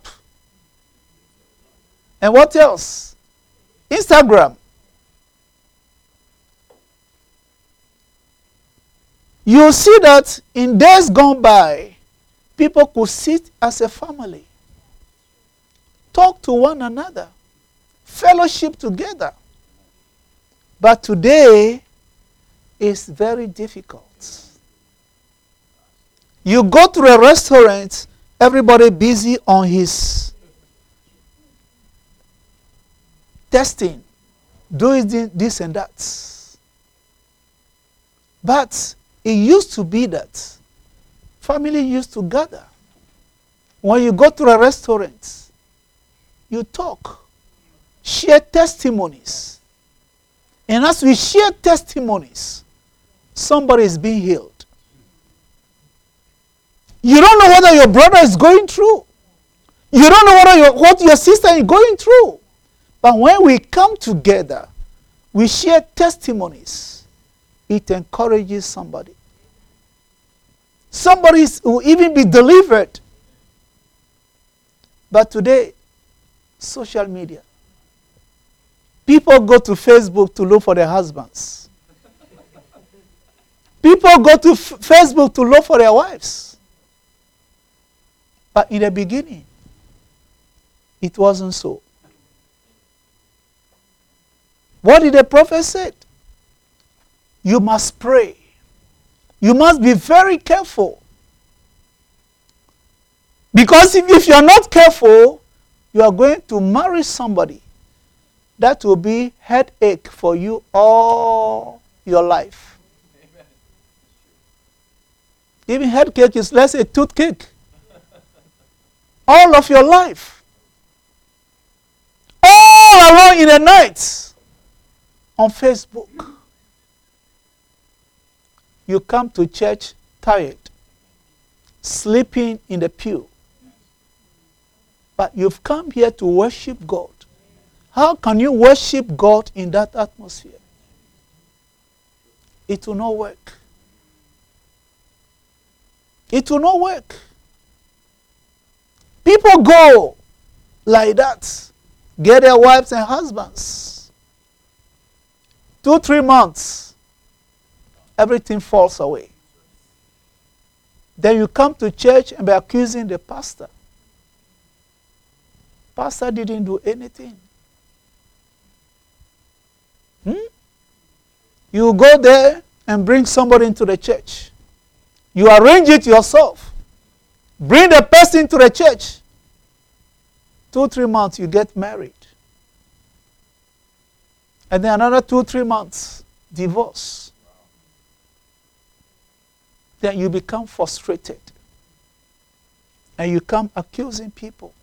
And what else? Instagram. You see that in days gone by, people could sit as a family, talk to one another, fellowship together. But today, it's very difficult. You go to a restaurant, everybody busy on his testing, doing this and that. But it used to be that family used to gather. When you go to a restaurant, you talk, share testimonies. And as we share testimonies, somebody is being healed. You don't know whether your brother is going through. You don't know what your sister is going through. But when we come together, we share testimonies. It encourages somebody. Somebody will even be delivered. But today, Social media. People go to Facebook to look for their husbands. People go to Facebook to look for their wives. But in the beginning, it wasn't so. What did the prophet say? You must pray. You must be very careful. Because if you are not careful, you are going to marry somebody that will be headache for you all your life. Amen. Even headache is, let's say, toothache. All of your life. All along in the night on Facebook. You come to church tired, sleeping in the pew. But you've come here to worship God. How can you worship God in that atmosphere? It will not work. It will not work. People go like that, get their wives and husbands. 2-3 months, everything falls away. Then you come to church and be accusing the pastor. Pastor didn't do anything. You go there and bring somebody into the church. You arrange it yourself. Bring the person to the church. 2-3 months, you get married. And then another 2-3 months, divorce. Then you become frustrated. And you come accusing people.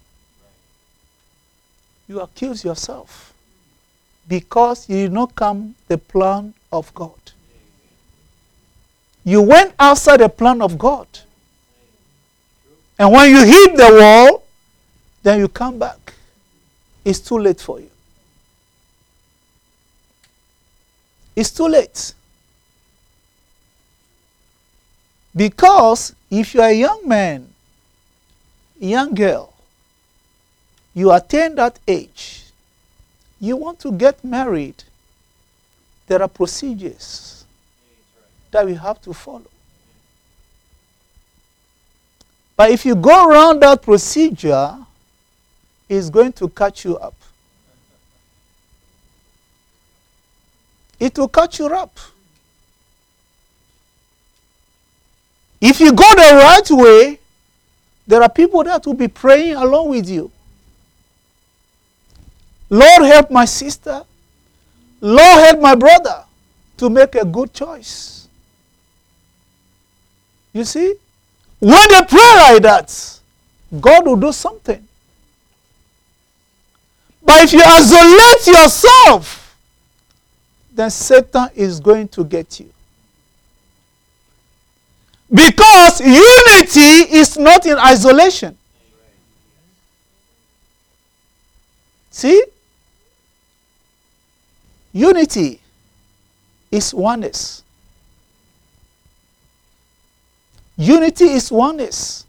You accuse yourself. Because you did not come the plan of God. You went outside the plan of God. And when you hit the wall, then you come back. It's too late for you. It's too late. Because if you are a young man, young girl, you attain that age, you want to get married, there are procedures that we have to follow. But if you go around that procedure, it's going to catch you up. It will catch you up. If you go the right way, there are people that will be praying along with you. Lord, help my sister. Lord, help my brother to make a good choice. You see? When they pray like that, God will do something. But if you isolate yourself, then Satan is going to get you. Because unity is not in isolation. See? Unity is oneness. Unity is oneness.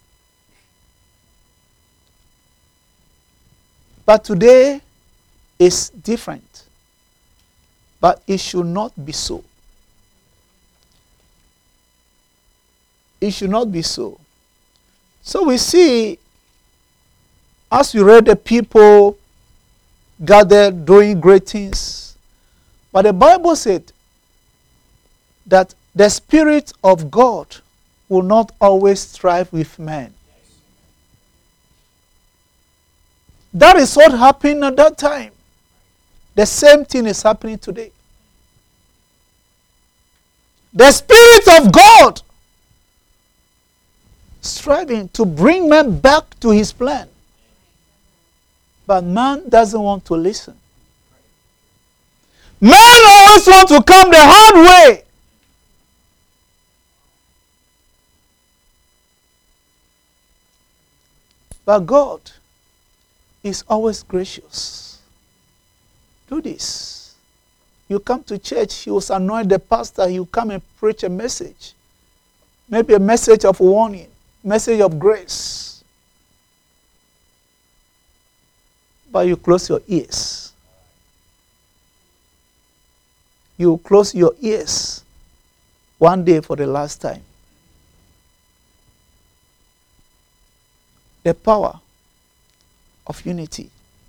But today is different. But it should not be so. It should not be so. So we see, as we read, the people gathered doing great things. But the Bible said that the Spirit of God will not always strive with men. That is what happened at that time. The same thing is happening today. The Spirit of God striving to bring men back to his plan. But man doesn't want to listen. Men always want to come the hard way. But God is always gracious. Do this. You come to church, he will anoint the pastor, he will come and preach a message. Maybe a message of warning, message of grace. but you close your ears. You close your ears one day for the last time. The power of unity.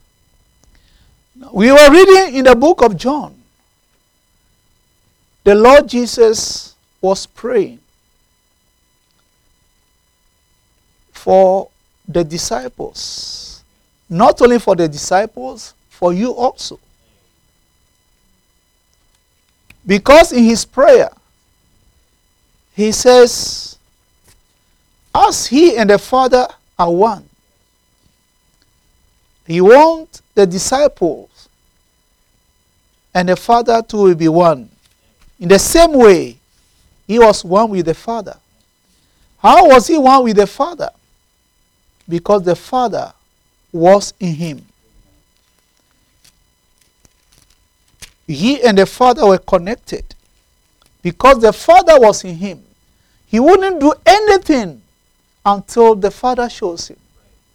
We were reading in the book of John. The Lord Jesus was praying for the disciples. Not only for the disciples, for you also. Because in his prayer, he says, as he and the Father are one, he wants the disciples and the Father to be one. In the same way, he was one with the Father. How was he one with the Father? Because the Father was in him. He and the Father were connected. Because the Father was in him. He wouldn't do anything until the Father shows him.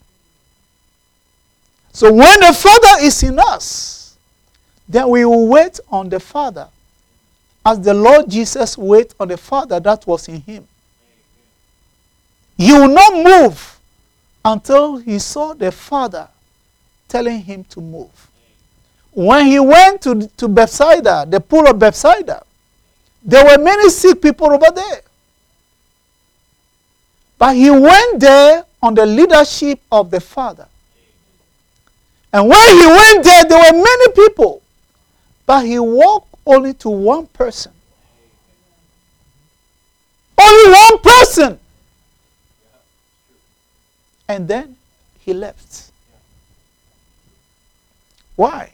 So when the Father is in us, then we will wait on the Father, as the Lord Jesus waited on the Father that was in him. He will not move until he saw the Father telling him to move. When he went to Bethsaida, the pool of Bethsaida, there were many sick people over there. But he went there on the leadership of the Father. And when he went there were many people. But he walked only to one person. Only one person. And then he left. Why?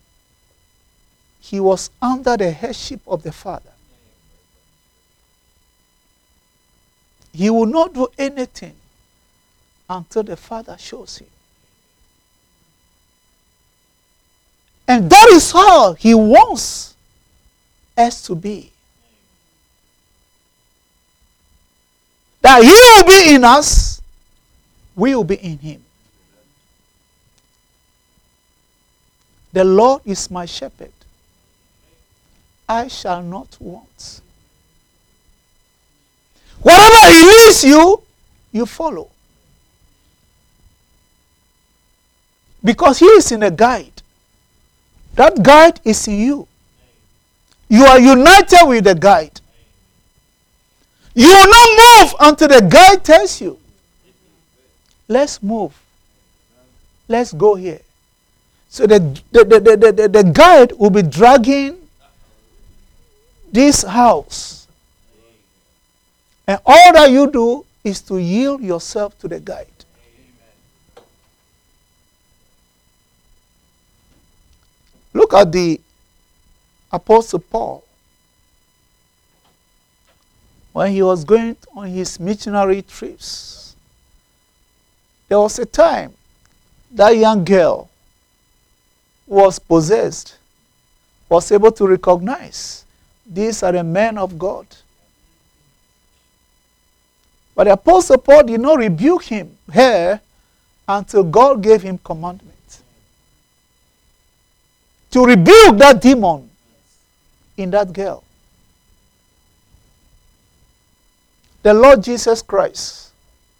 He was under the headship of the Father. He will not do anything until the Father shows him. And that is how he wants us to be. That he will be in us, we will be in him. The Lord is my shepherd. I shall not want. Wherever he leads you, you follow. Because he is in a guide. That guide is in you. You are united with the guide. You will not move until the guide tells you, let's move. Let's go here. So the guide will be dragging this house. And all that you do is to yield yourself to the guide. Look at the Apostle Paul. When he was going on his missionary trips, there was a time that young girl was possessed, was able to recognize these are the men of God. But the Apostle Paul did not rebuke her until God gave him commandment to rebuke that demon in that girl. The Lord Jesus Christ,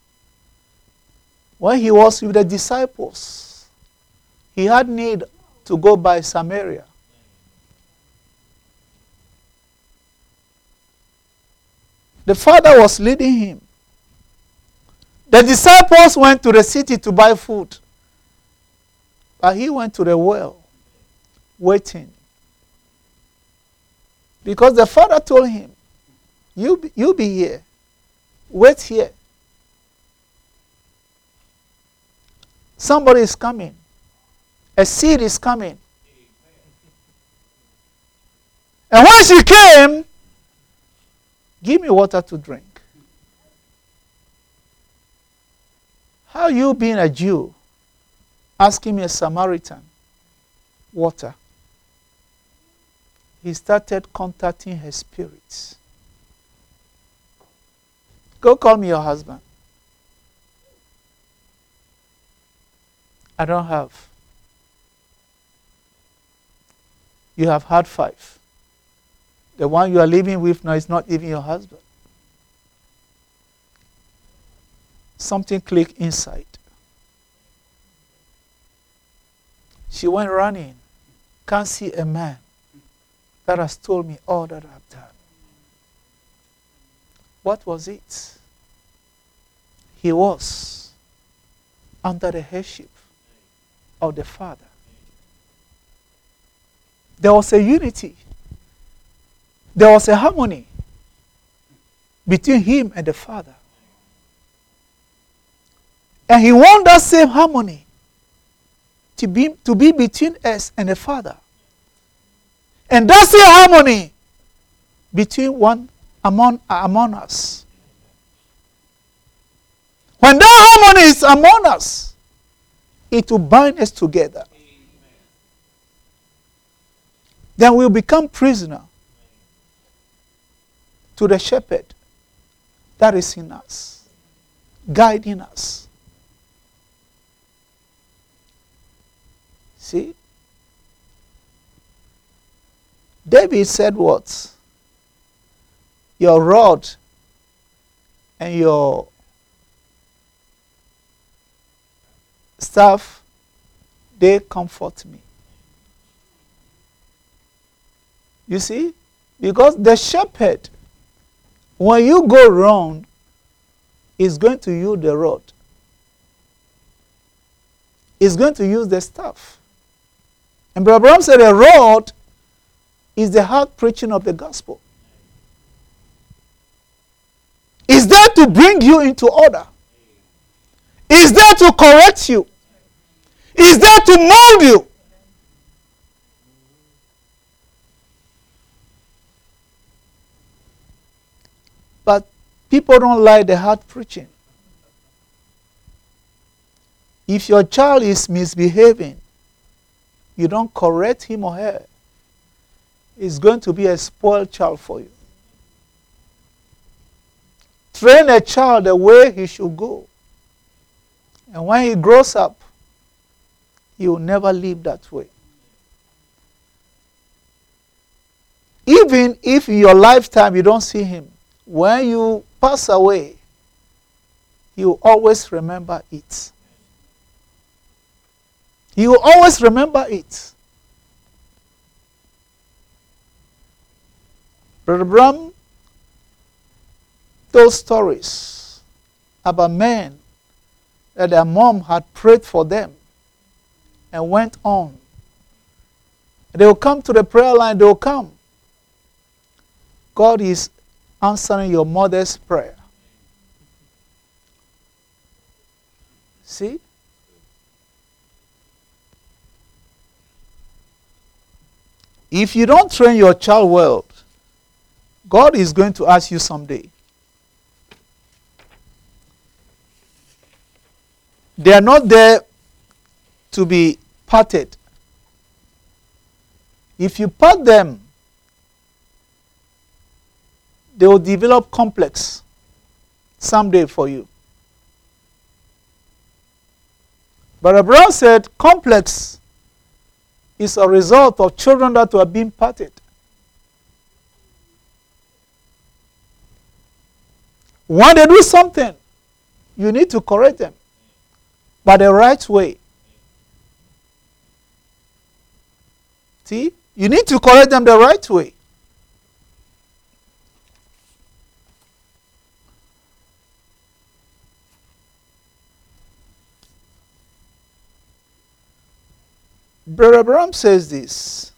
when he was with the disciples, he had need to go by Samaria. The Father was leading him. The disciples went to the city to buy food. But he went to the well, waiting. Because the Father told him, you be here. Wait here. Somebody is coming. A seed is coming. And when she came, give me water to drink. How you being a Jew asking me a Samaritan water? He started contacting her spirits. Go call me your husband. I don't have. You have had 5. The one you are living with now is not even your husband. Something clicked inside. She went running. Can't see a man that has told me all that I've done. What was it? He was under the headship of the Father. There was a unity. There was a harmony between him and the Father. And he wants that same harmony to be between us and the Father. And that same harmony between one among us. When that harmony is among us, it will bind us together. Then we'll become prisoner to the shepherd that is in us, guiding us. See? David said what? Your rod and your staff, they comfort me. You see? Because the shepherd, when you go wrong, is going to use the rod. Is going to use the staff. And Brother Abraham said the rod is the hard preaching of the gospel. Is there to bring you into order. Is there to correct you. Is there to mold you. But people don't like the hard preaching. If your child is misbehaving, you don't correct him or her, it's going to be a spoiled child for you. Train a child the way he should go. And when he grows up, he will never live that way. Even if in your lifetime you don't see him, when you pass away, he will always remember it. He will always remember it. Brother Bram told stories about men that their mom had prayed for them and went on. They will come to the prayer line, they will come. God is answering your mother's prayer. See? If you don't train your child well, God is going to ask you someday. They are not there to be patted. If you pat them, they will develop complex someday for you. But Abraham said complex is a result of children that were being patted. When they do something, you need to correct them, but the right way. See? You need to correct them the right way. Brother Abraham says this.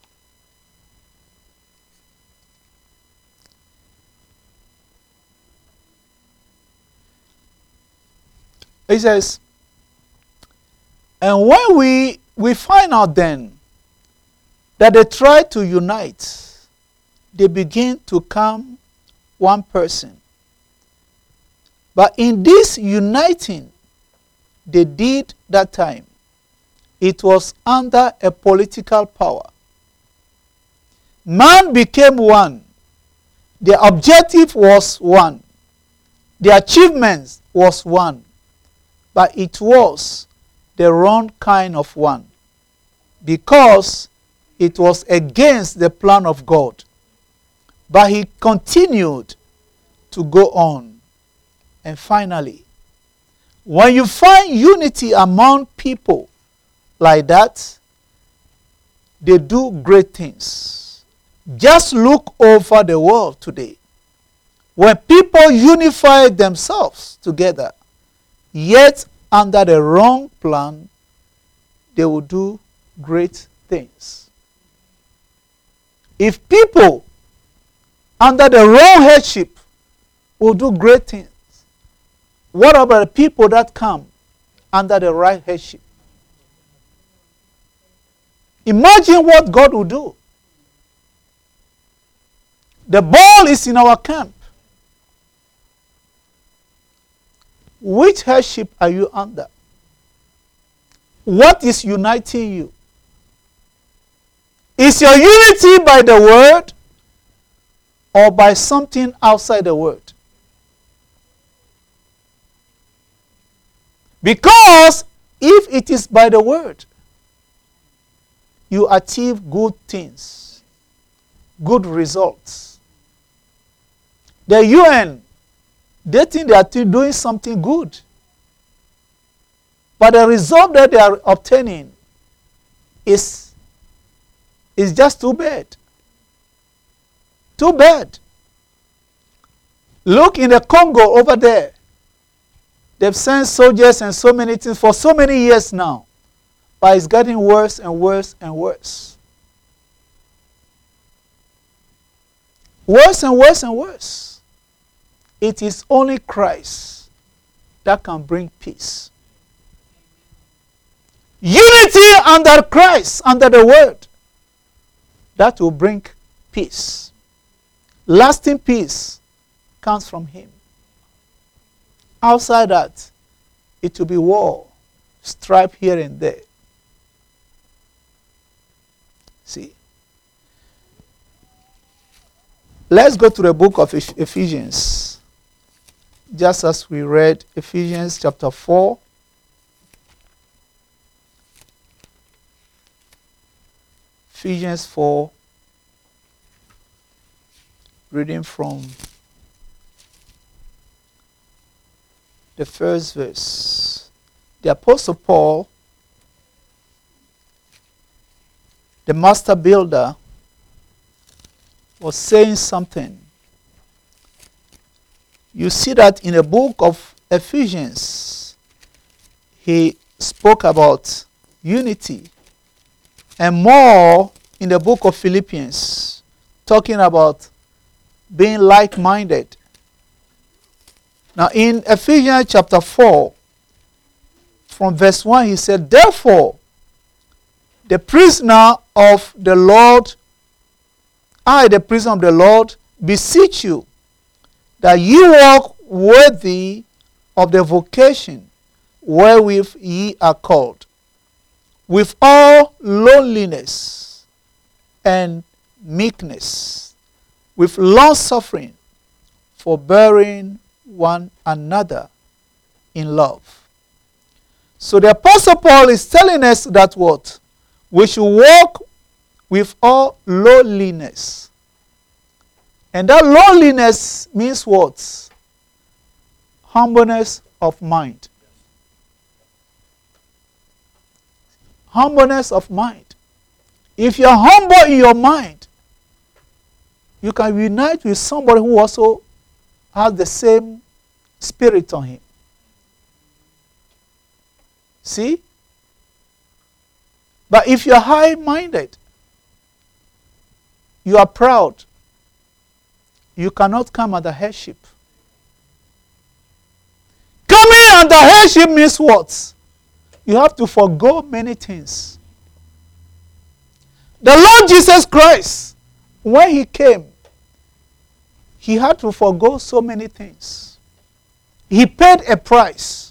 He says, and when we find out then that they try to unite, they begin to come one person. But in this uniting they did that time, it was under a political power. Man became one. The objective was one. The achievements was one. But it was the wrong kind of one. Because it was against the plan of God. But he continued to go on. And finally, when you find unity among people like that, they do great things. Just look over the world today. When people unify themselves together, yet under the wrong plan, they will do great things. If people under the wrong headship will do great things, what about the people that come under the right headship? Imagine what God will do. The ball is in our camp. Which headship are you under? What is uniting you? Is your unity by the word or by something outside the word? Because if it is by the word, you achieve good things, good results. The UN, they think they are doing something good. But the result that they are obtaining is just too bad. Too bad. Look in the Congo over there. They've sent soldiers and so many things for so many years now. But it's getting worse and worse and worse. Worse and worse and worse. It is only Christ that can bring peace. Unity under Christ, under the word, that will bring peace. Lasting peace comes from him. Outside that, it will be war, strife here and there. See. Let's go to the book of Ephesians. Just as we read Ephesians chapter 4. Ephesians 4, reading from the first verse. The Apostle Paul, the master builder, was saying something. You see that in the book of Ephesians, he spoke about unity. And more in the book of Philippians, talking about being like-minded. Now in Ephesians chapter 4, from verse 1, he said, "Therefore, the prisoner of the Lord, I, the prisoner of the Lord, beseech you, that ye walk worthy of the vocation wherewith ye are called, with all lowliness and meekness, with long-suffering, forbearing one another in love." So the Apostle Paul is telling us that what? We should walk with all lowliness. And that lowliness means what? Humbleness of mind. Humbleness of mind. If you are humble in your mind, you can unite with somebody who also has the same spirit on him. See? But if you are high-minded, you are proud, you cannot come under headship. Coming under headship means what? You have to forgo many things. The Lord Jesus Christ, when he came, he had to forgo so many things. He paid a price.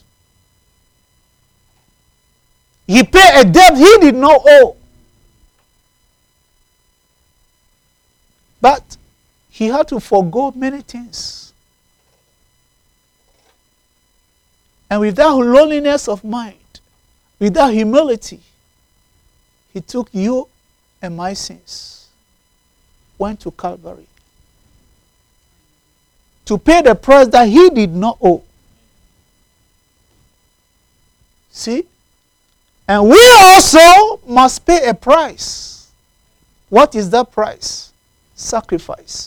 He paid a debt he did not owe. But he had to forgo many things. And with that lowliness of mind, with that humility, he took you and my sins went to Calvary to pay the price that he did not owe. See? And we also must pay a price. What is that price? Sacrifice.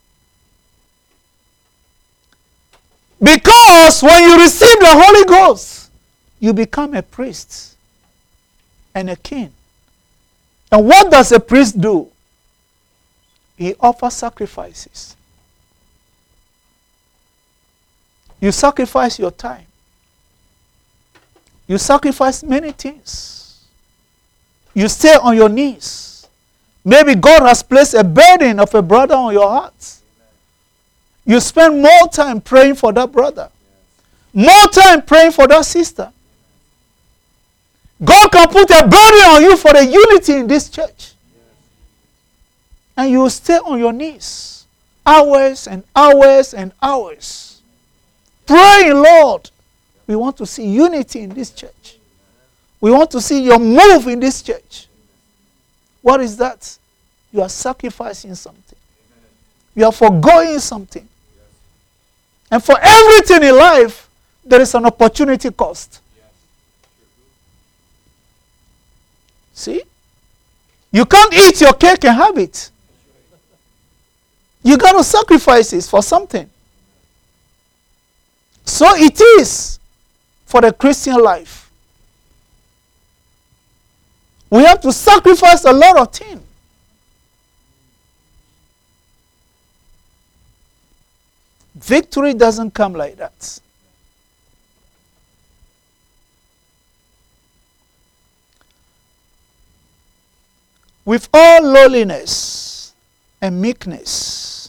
Because when you receive the Holy Ghost, you become a priest and a king. And what does a priest do? He offers sacrifices. You sacrifice your time. You sacrifice many things. You stay on your knees. Maybe God has placed a burden of a brother on your heart. You spend more time praying for that brother. More time praying for that sister. God can put a burden on you for the unity in this church. And you will stay on your knees. Hours and hours and hours. Praying, Lord, we want to see unity in this church. We want to see your move in this church. What is that? You are sacrificing something. You are foregoing something. And for everything in life, there is an opportunity cost. See? You can't eat your cake and have it. You got to sacrifice it for something. So it is for the Christian life. We have to sacrifice a lot of things. Victory doesn't come like that. With all lowliness and meekness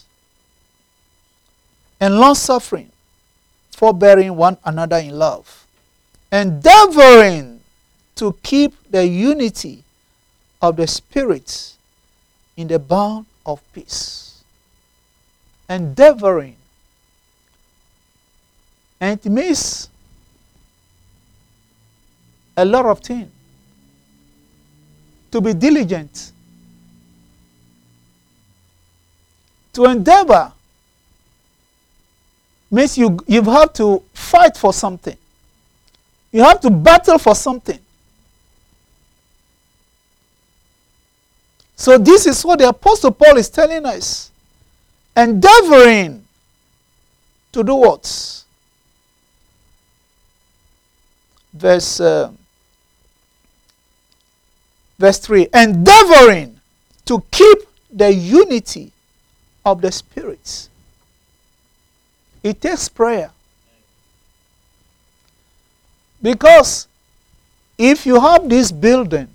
and long-suffering, forbearing one another in love, endeavoring to keep the unity of the Spirit in the bond of peace. Endeavoring. And it means a lot of things. To be diligent. To endeavor means you have to fight for something. You have to battle for something. So this is what the Apostle Paul is telling us. Endeavoring to do what? Verse 3. Endeavoring to keep the unity of the Spirit. It takes prayer. Because if you have this building,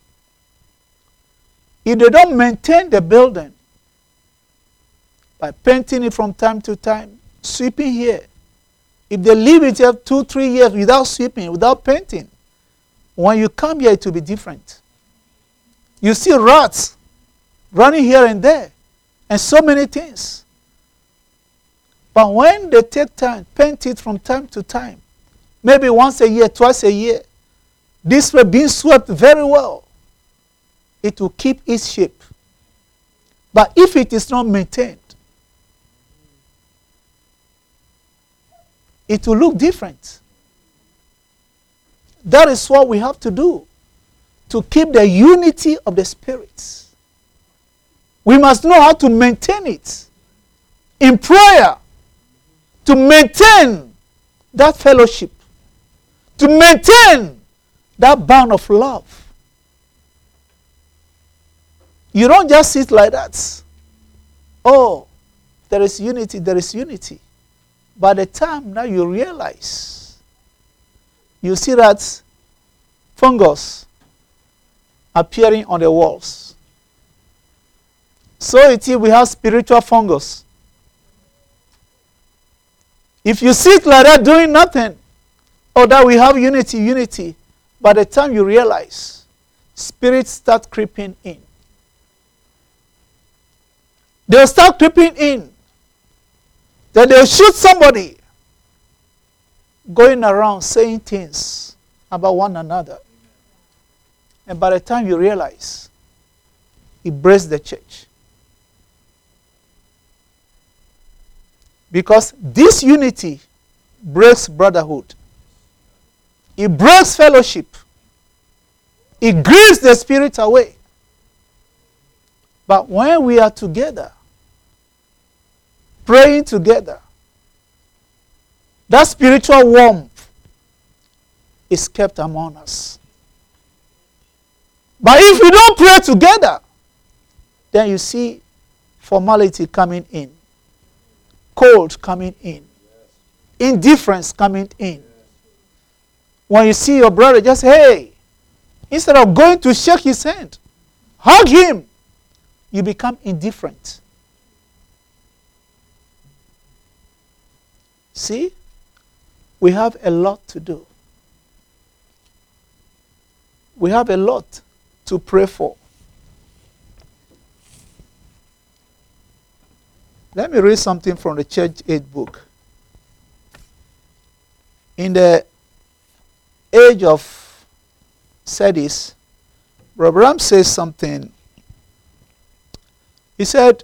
if they don't maintain the building by painting it from time to time, sweeping here, if they leave it here 2-3 years without sweeping, without painting, when you come here it will be different. You see rats running here and there, and so many things. But when they take time, paint it from time to time, maybe once a year, twice a year, this way being swept very well, it will keep its shape. But if it is not maintained, it will look different. That is what we have to do to keep the unity of the Spirit. We must know how to maintain it in prayer, to maintain that fellowship, to maintain that bond of love. You don't just sit like that. Oh, there is unity, there is unity. By the time now you realize, you see that fungus appearing on the walls. So it is we have spiritual fungus. If you sit like that doing nothing, or that we have unity, by the time you realize, spirits start creeping in. They'll start creeping in. Then they'll shoot somebody going around saying things about one another. And by the time you realize, it breaks the church. Because this unity breaks brotherhood. It breaks fellowship. It grieves the spirit away. But when we are together, praying together, that spiritual warmth is kept among us. But if we don't pray together, then you see formality coming in, cold coming in, indifference coming in. When you see your brother, just, hey, instead of going to shake his hand, hug him, you become indifferent. See, we have a lot to do. We have a lot to pray for. Let me read something from the Church Aid book. In the age of Sardis, Brother Branham says something. He said,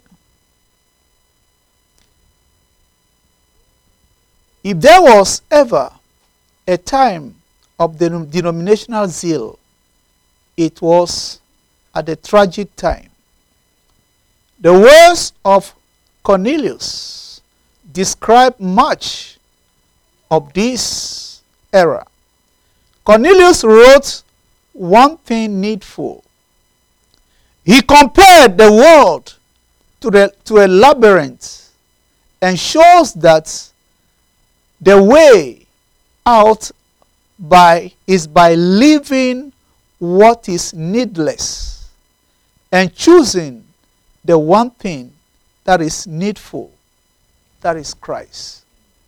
if there was ever a time of denominational zeal, it was at the tragic time. The words of Cornelius describe much of this era. Cornelius wrote one thing needful. He compared the world to a labyrinth and shows that the way out is by leaving what is needless and choosing the one thing that is needful, that is Christ.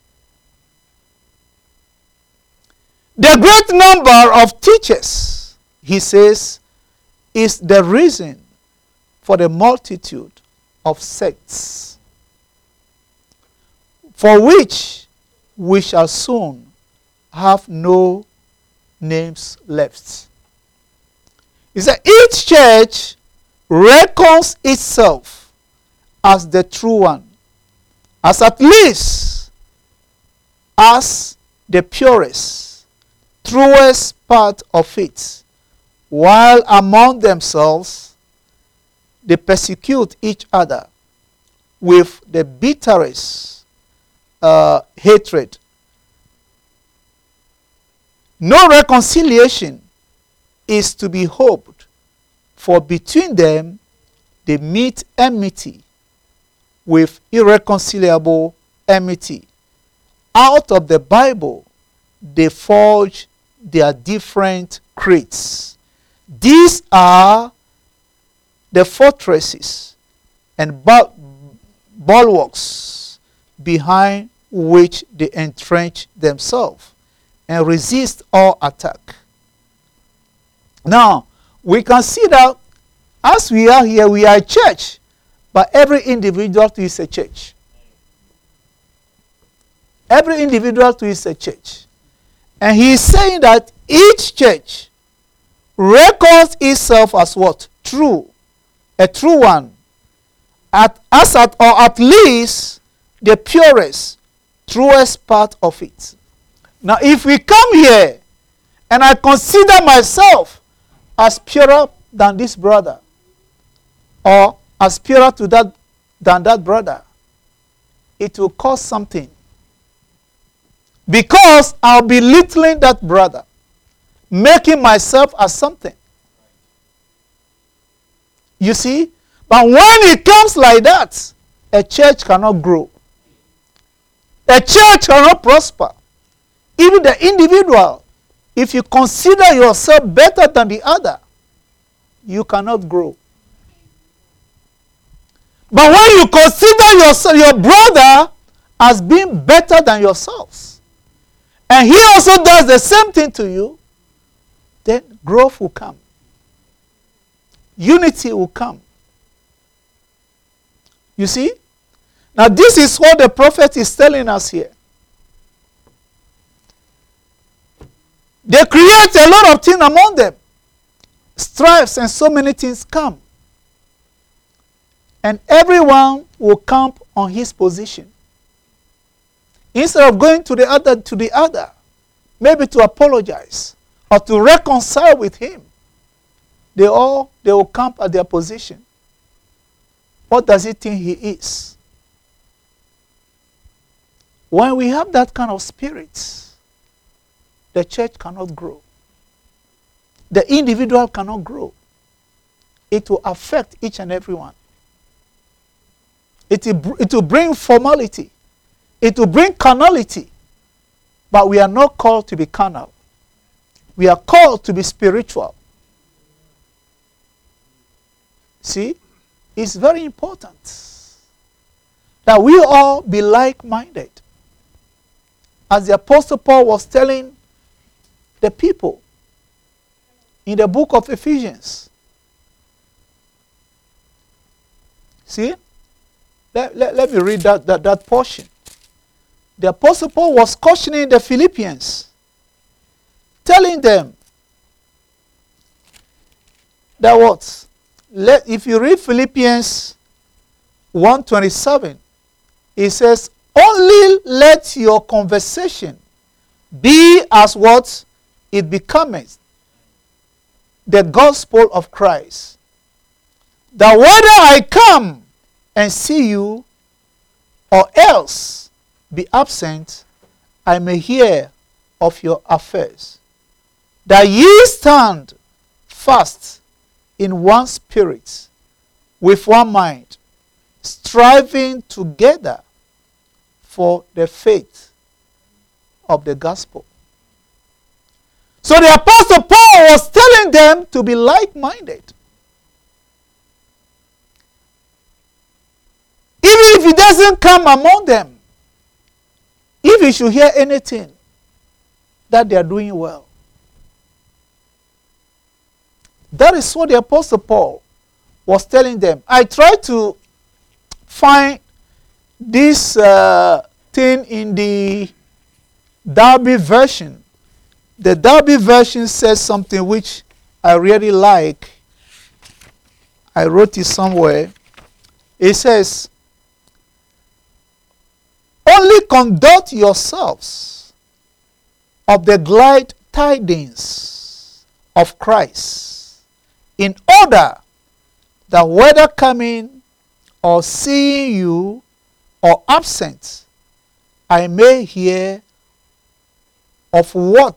The great number of teachers, he says, is the reason for the multitude of sects, for which we shall soon have no names left. He said, each church reckons itself as the true one, as at least as the purest, truest part of it, while among themselves they persecute each other with the bitterest hatred. No reconciliation is to be hoped, for between them they meet enmity with irreconcilable enmity. Out of the Bible they forge their different creeds. These are the fortresses and bulwarks behind which they entrench themselves and resist all attack. Now, we can see that as we are here, we are a church, but every individual too is a church. Every individual too is a church. And he is saying that each church records itself as what? True. A true one. Or at least the purest, truest part of it. Now, if we come here and I consider myself as purer than this brother, or as purer than that brother, it will cause something. Because I'll be belittling that brother, making myself as something. You see? But when it comes like that, a church cannot grow. A church cannot prosper. Even the individual, if you consider yourself better than the other, you cannot grow. But when you consider your brother as being better than yourselves, and he also does the same thing to you, then growth will come. Unity will come. You see? Now this is what the prophet is telling us here. They create a lot of things among them. Strifes and so many things come. and everyone will camp on his position. Instead of going to the other, maybe to apologize or to reconcile with him, they will camp at their position. What does he think he is? When we have that kind of spirit, the church cannot grow. The individual cannot grow. It will affect each and every one. It will bring formality. It will bring carnality. But we are not called to be carnal. We are called to be spiritual. See, it's very important that we all be like-minded. As the Apostle Paul was telling the people in the book of Ephesians. See? Let me read that portion. The Apostle Paul was cautioning the Philippians, telling them that what? If you read Philippians 1:27, it says, only let your conversation be as what it becometh the gospel of Christ, that whether I come and see you or else be absent, I may hear of your affairs, that ye stand fast in one spirit, with one mind, striving together for the faith of the gospel. So the Apostle Paul was telling them to be like-minded. Even if he doesn't come among them, if he should hear anything that they are doing well. That is what the Apostle Paul was telling them. I tried to find this thing in the Darby version. The Darby version says something which I really like. I wrote it somewhere. It says, only conduct yourselves of the glad tidings of Christ, in order that whether coming or seeing you or absent, I may hear of what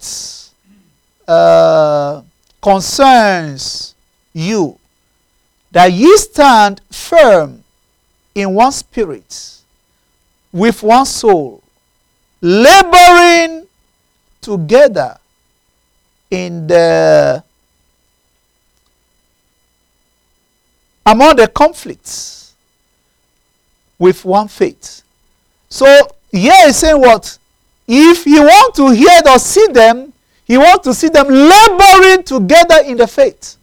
concerns you, that ye stand firm in one spirit, with one soul, laboring together in among the conflicts, with one faith. So here is saying what? If you want to hear or see them, you want to see them laboring together in the faith.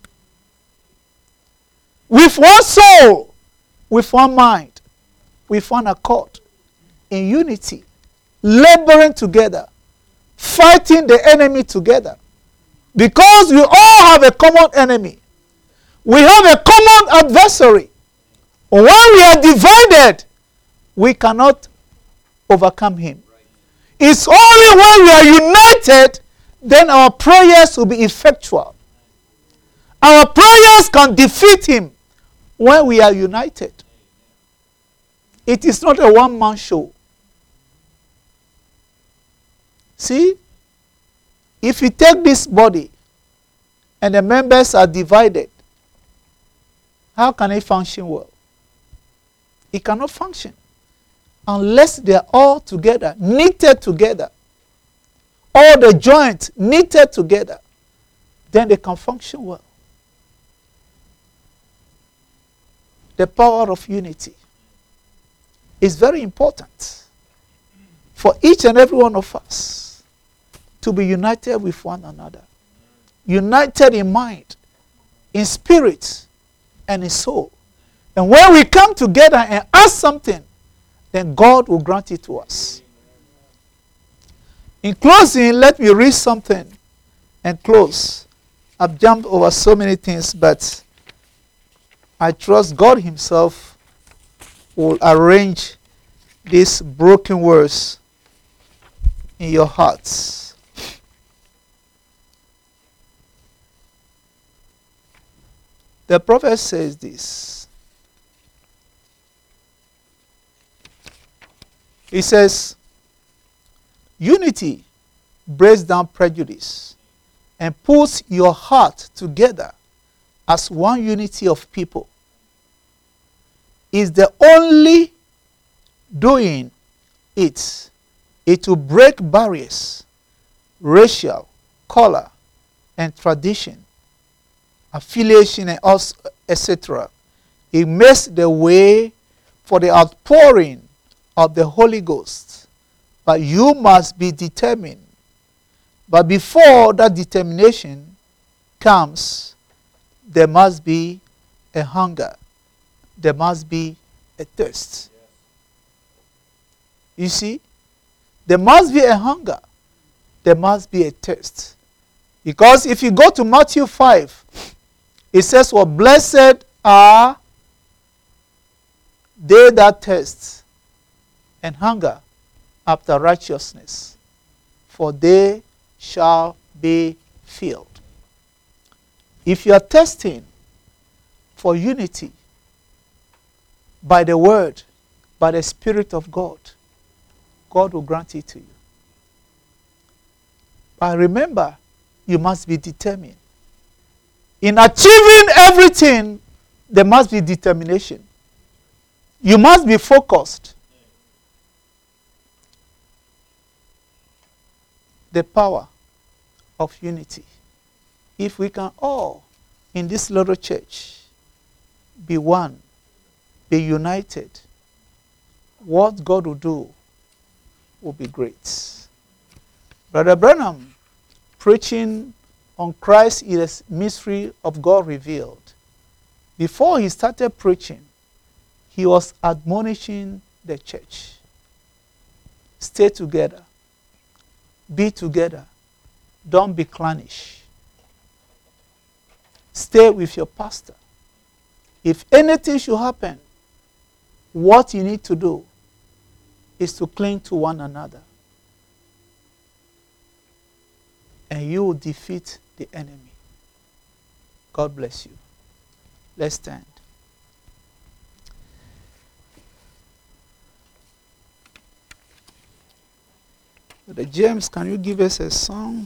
With one soul, with one mind, with one accord, in unity, laboring together, fighting the enemy together. Because we all have a common enemy. We have a common adversary. When we are divided, we cannot overcome him. It's only when we are united, then our prayers will be effectual. Our prayers can defeat him when we are united. It is not a one-man show. See, if you take this body and the members are divided, how can it function well? It cannot function unless they are all together, knitted together. All the joints knitted together. Then they can function well. The power of unity is very important for each and every one of us to be united with one another. United in mind, in spirit, and in soul. And when we come together and ask something, then God will grant it to us. In closing, let me read something and close. I've jumped over so many things, but I trust God himself will arrange these broken words in your hearts. The prophet says this. He says, unity breaks down prejudice and puts your heart together as one unity of people. Is the only doing it will break barriers, racial, color, and tradition, affiliation, and etc. It makes the way for the outpouring of the Holy Ghost. But you must be determined. But before that determination comes, there must be a hunger. There must be a thirst. You see? There must be a hunger. There must be a thirst. Because if you go to Matthew 5, it says, well, blessed are they that thirst and hunger after righteousness, for they shall be filled. If you are thirsting for unity by the word, by the Spirit of God, God will grant it to you. But remember, you must be determined. In achieving everything, there must be determination. You must be focused. The power of unity. If we can all, in this little church, be one, be united, what God will do will be great. Brother Branham, preaching on Christ is the mystery of God revealed. Before he started preaching, he was admonishing the church. Stay together. Be together. Don't be clannish. Stay with your pastor. If anything should happen, what you need to do is to cling to one another. And you will defeat the enemy. God bless you. Let's stand. Brother James, can you give us a song?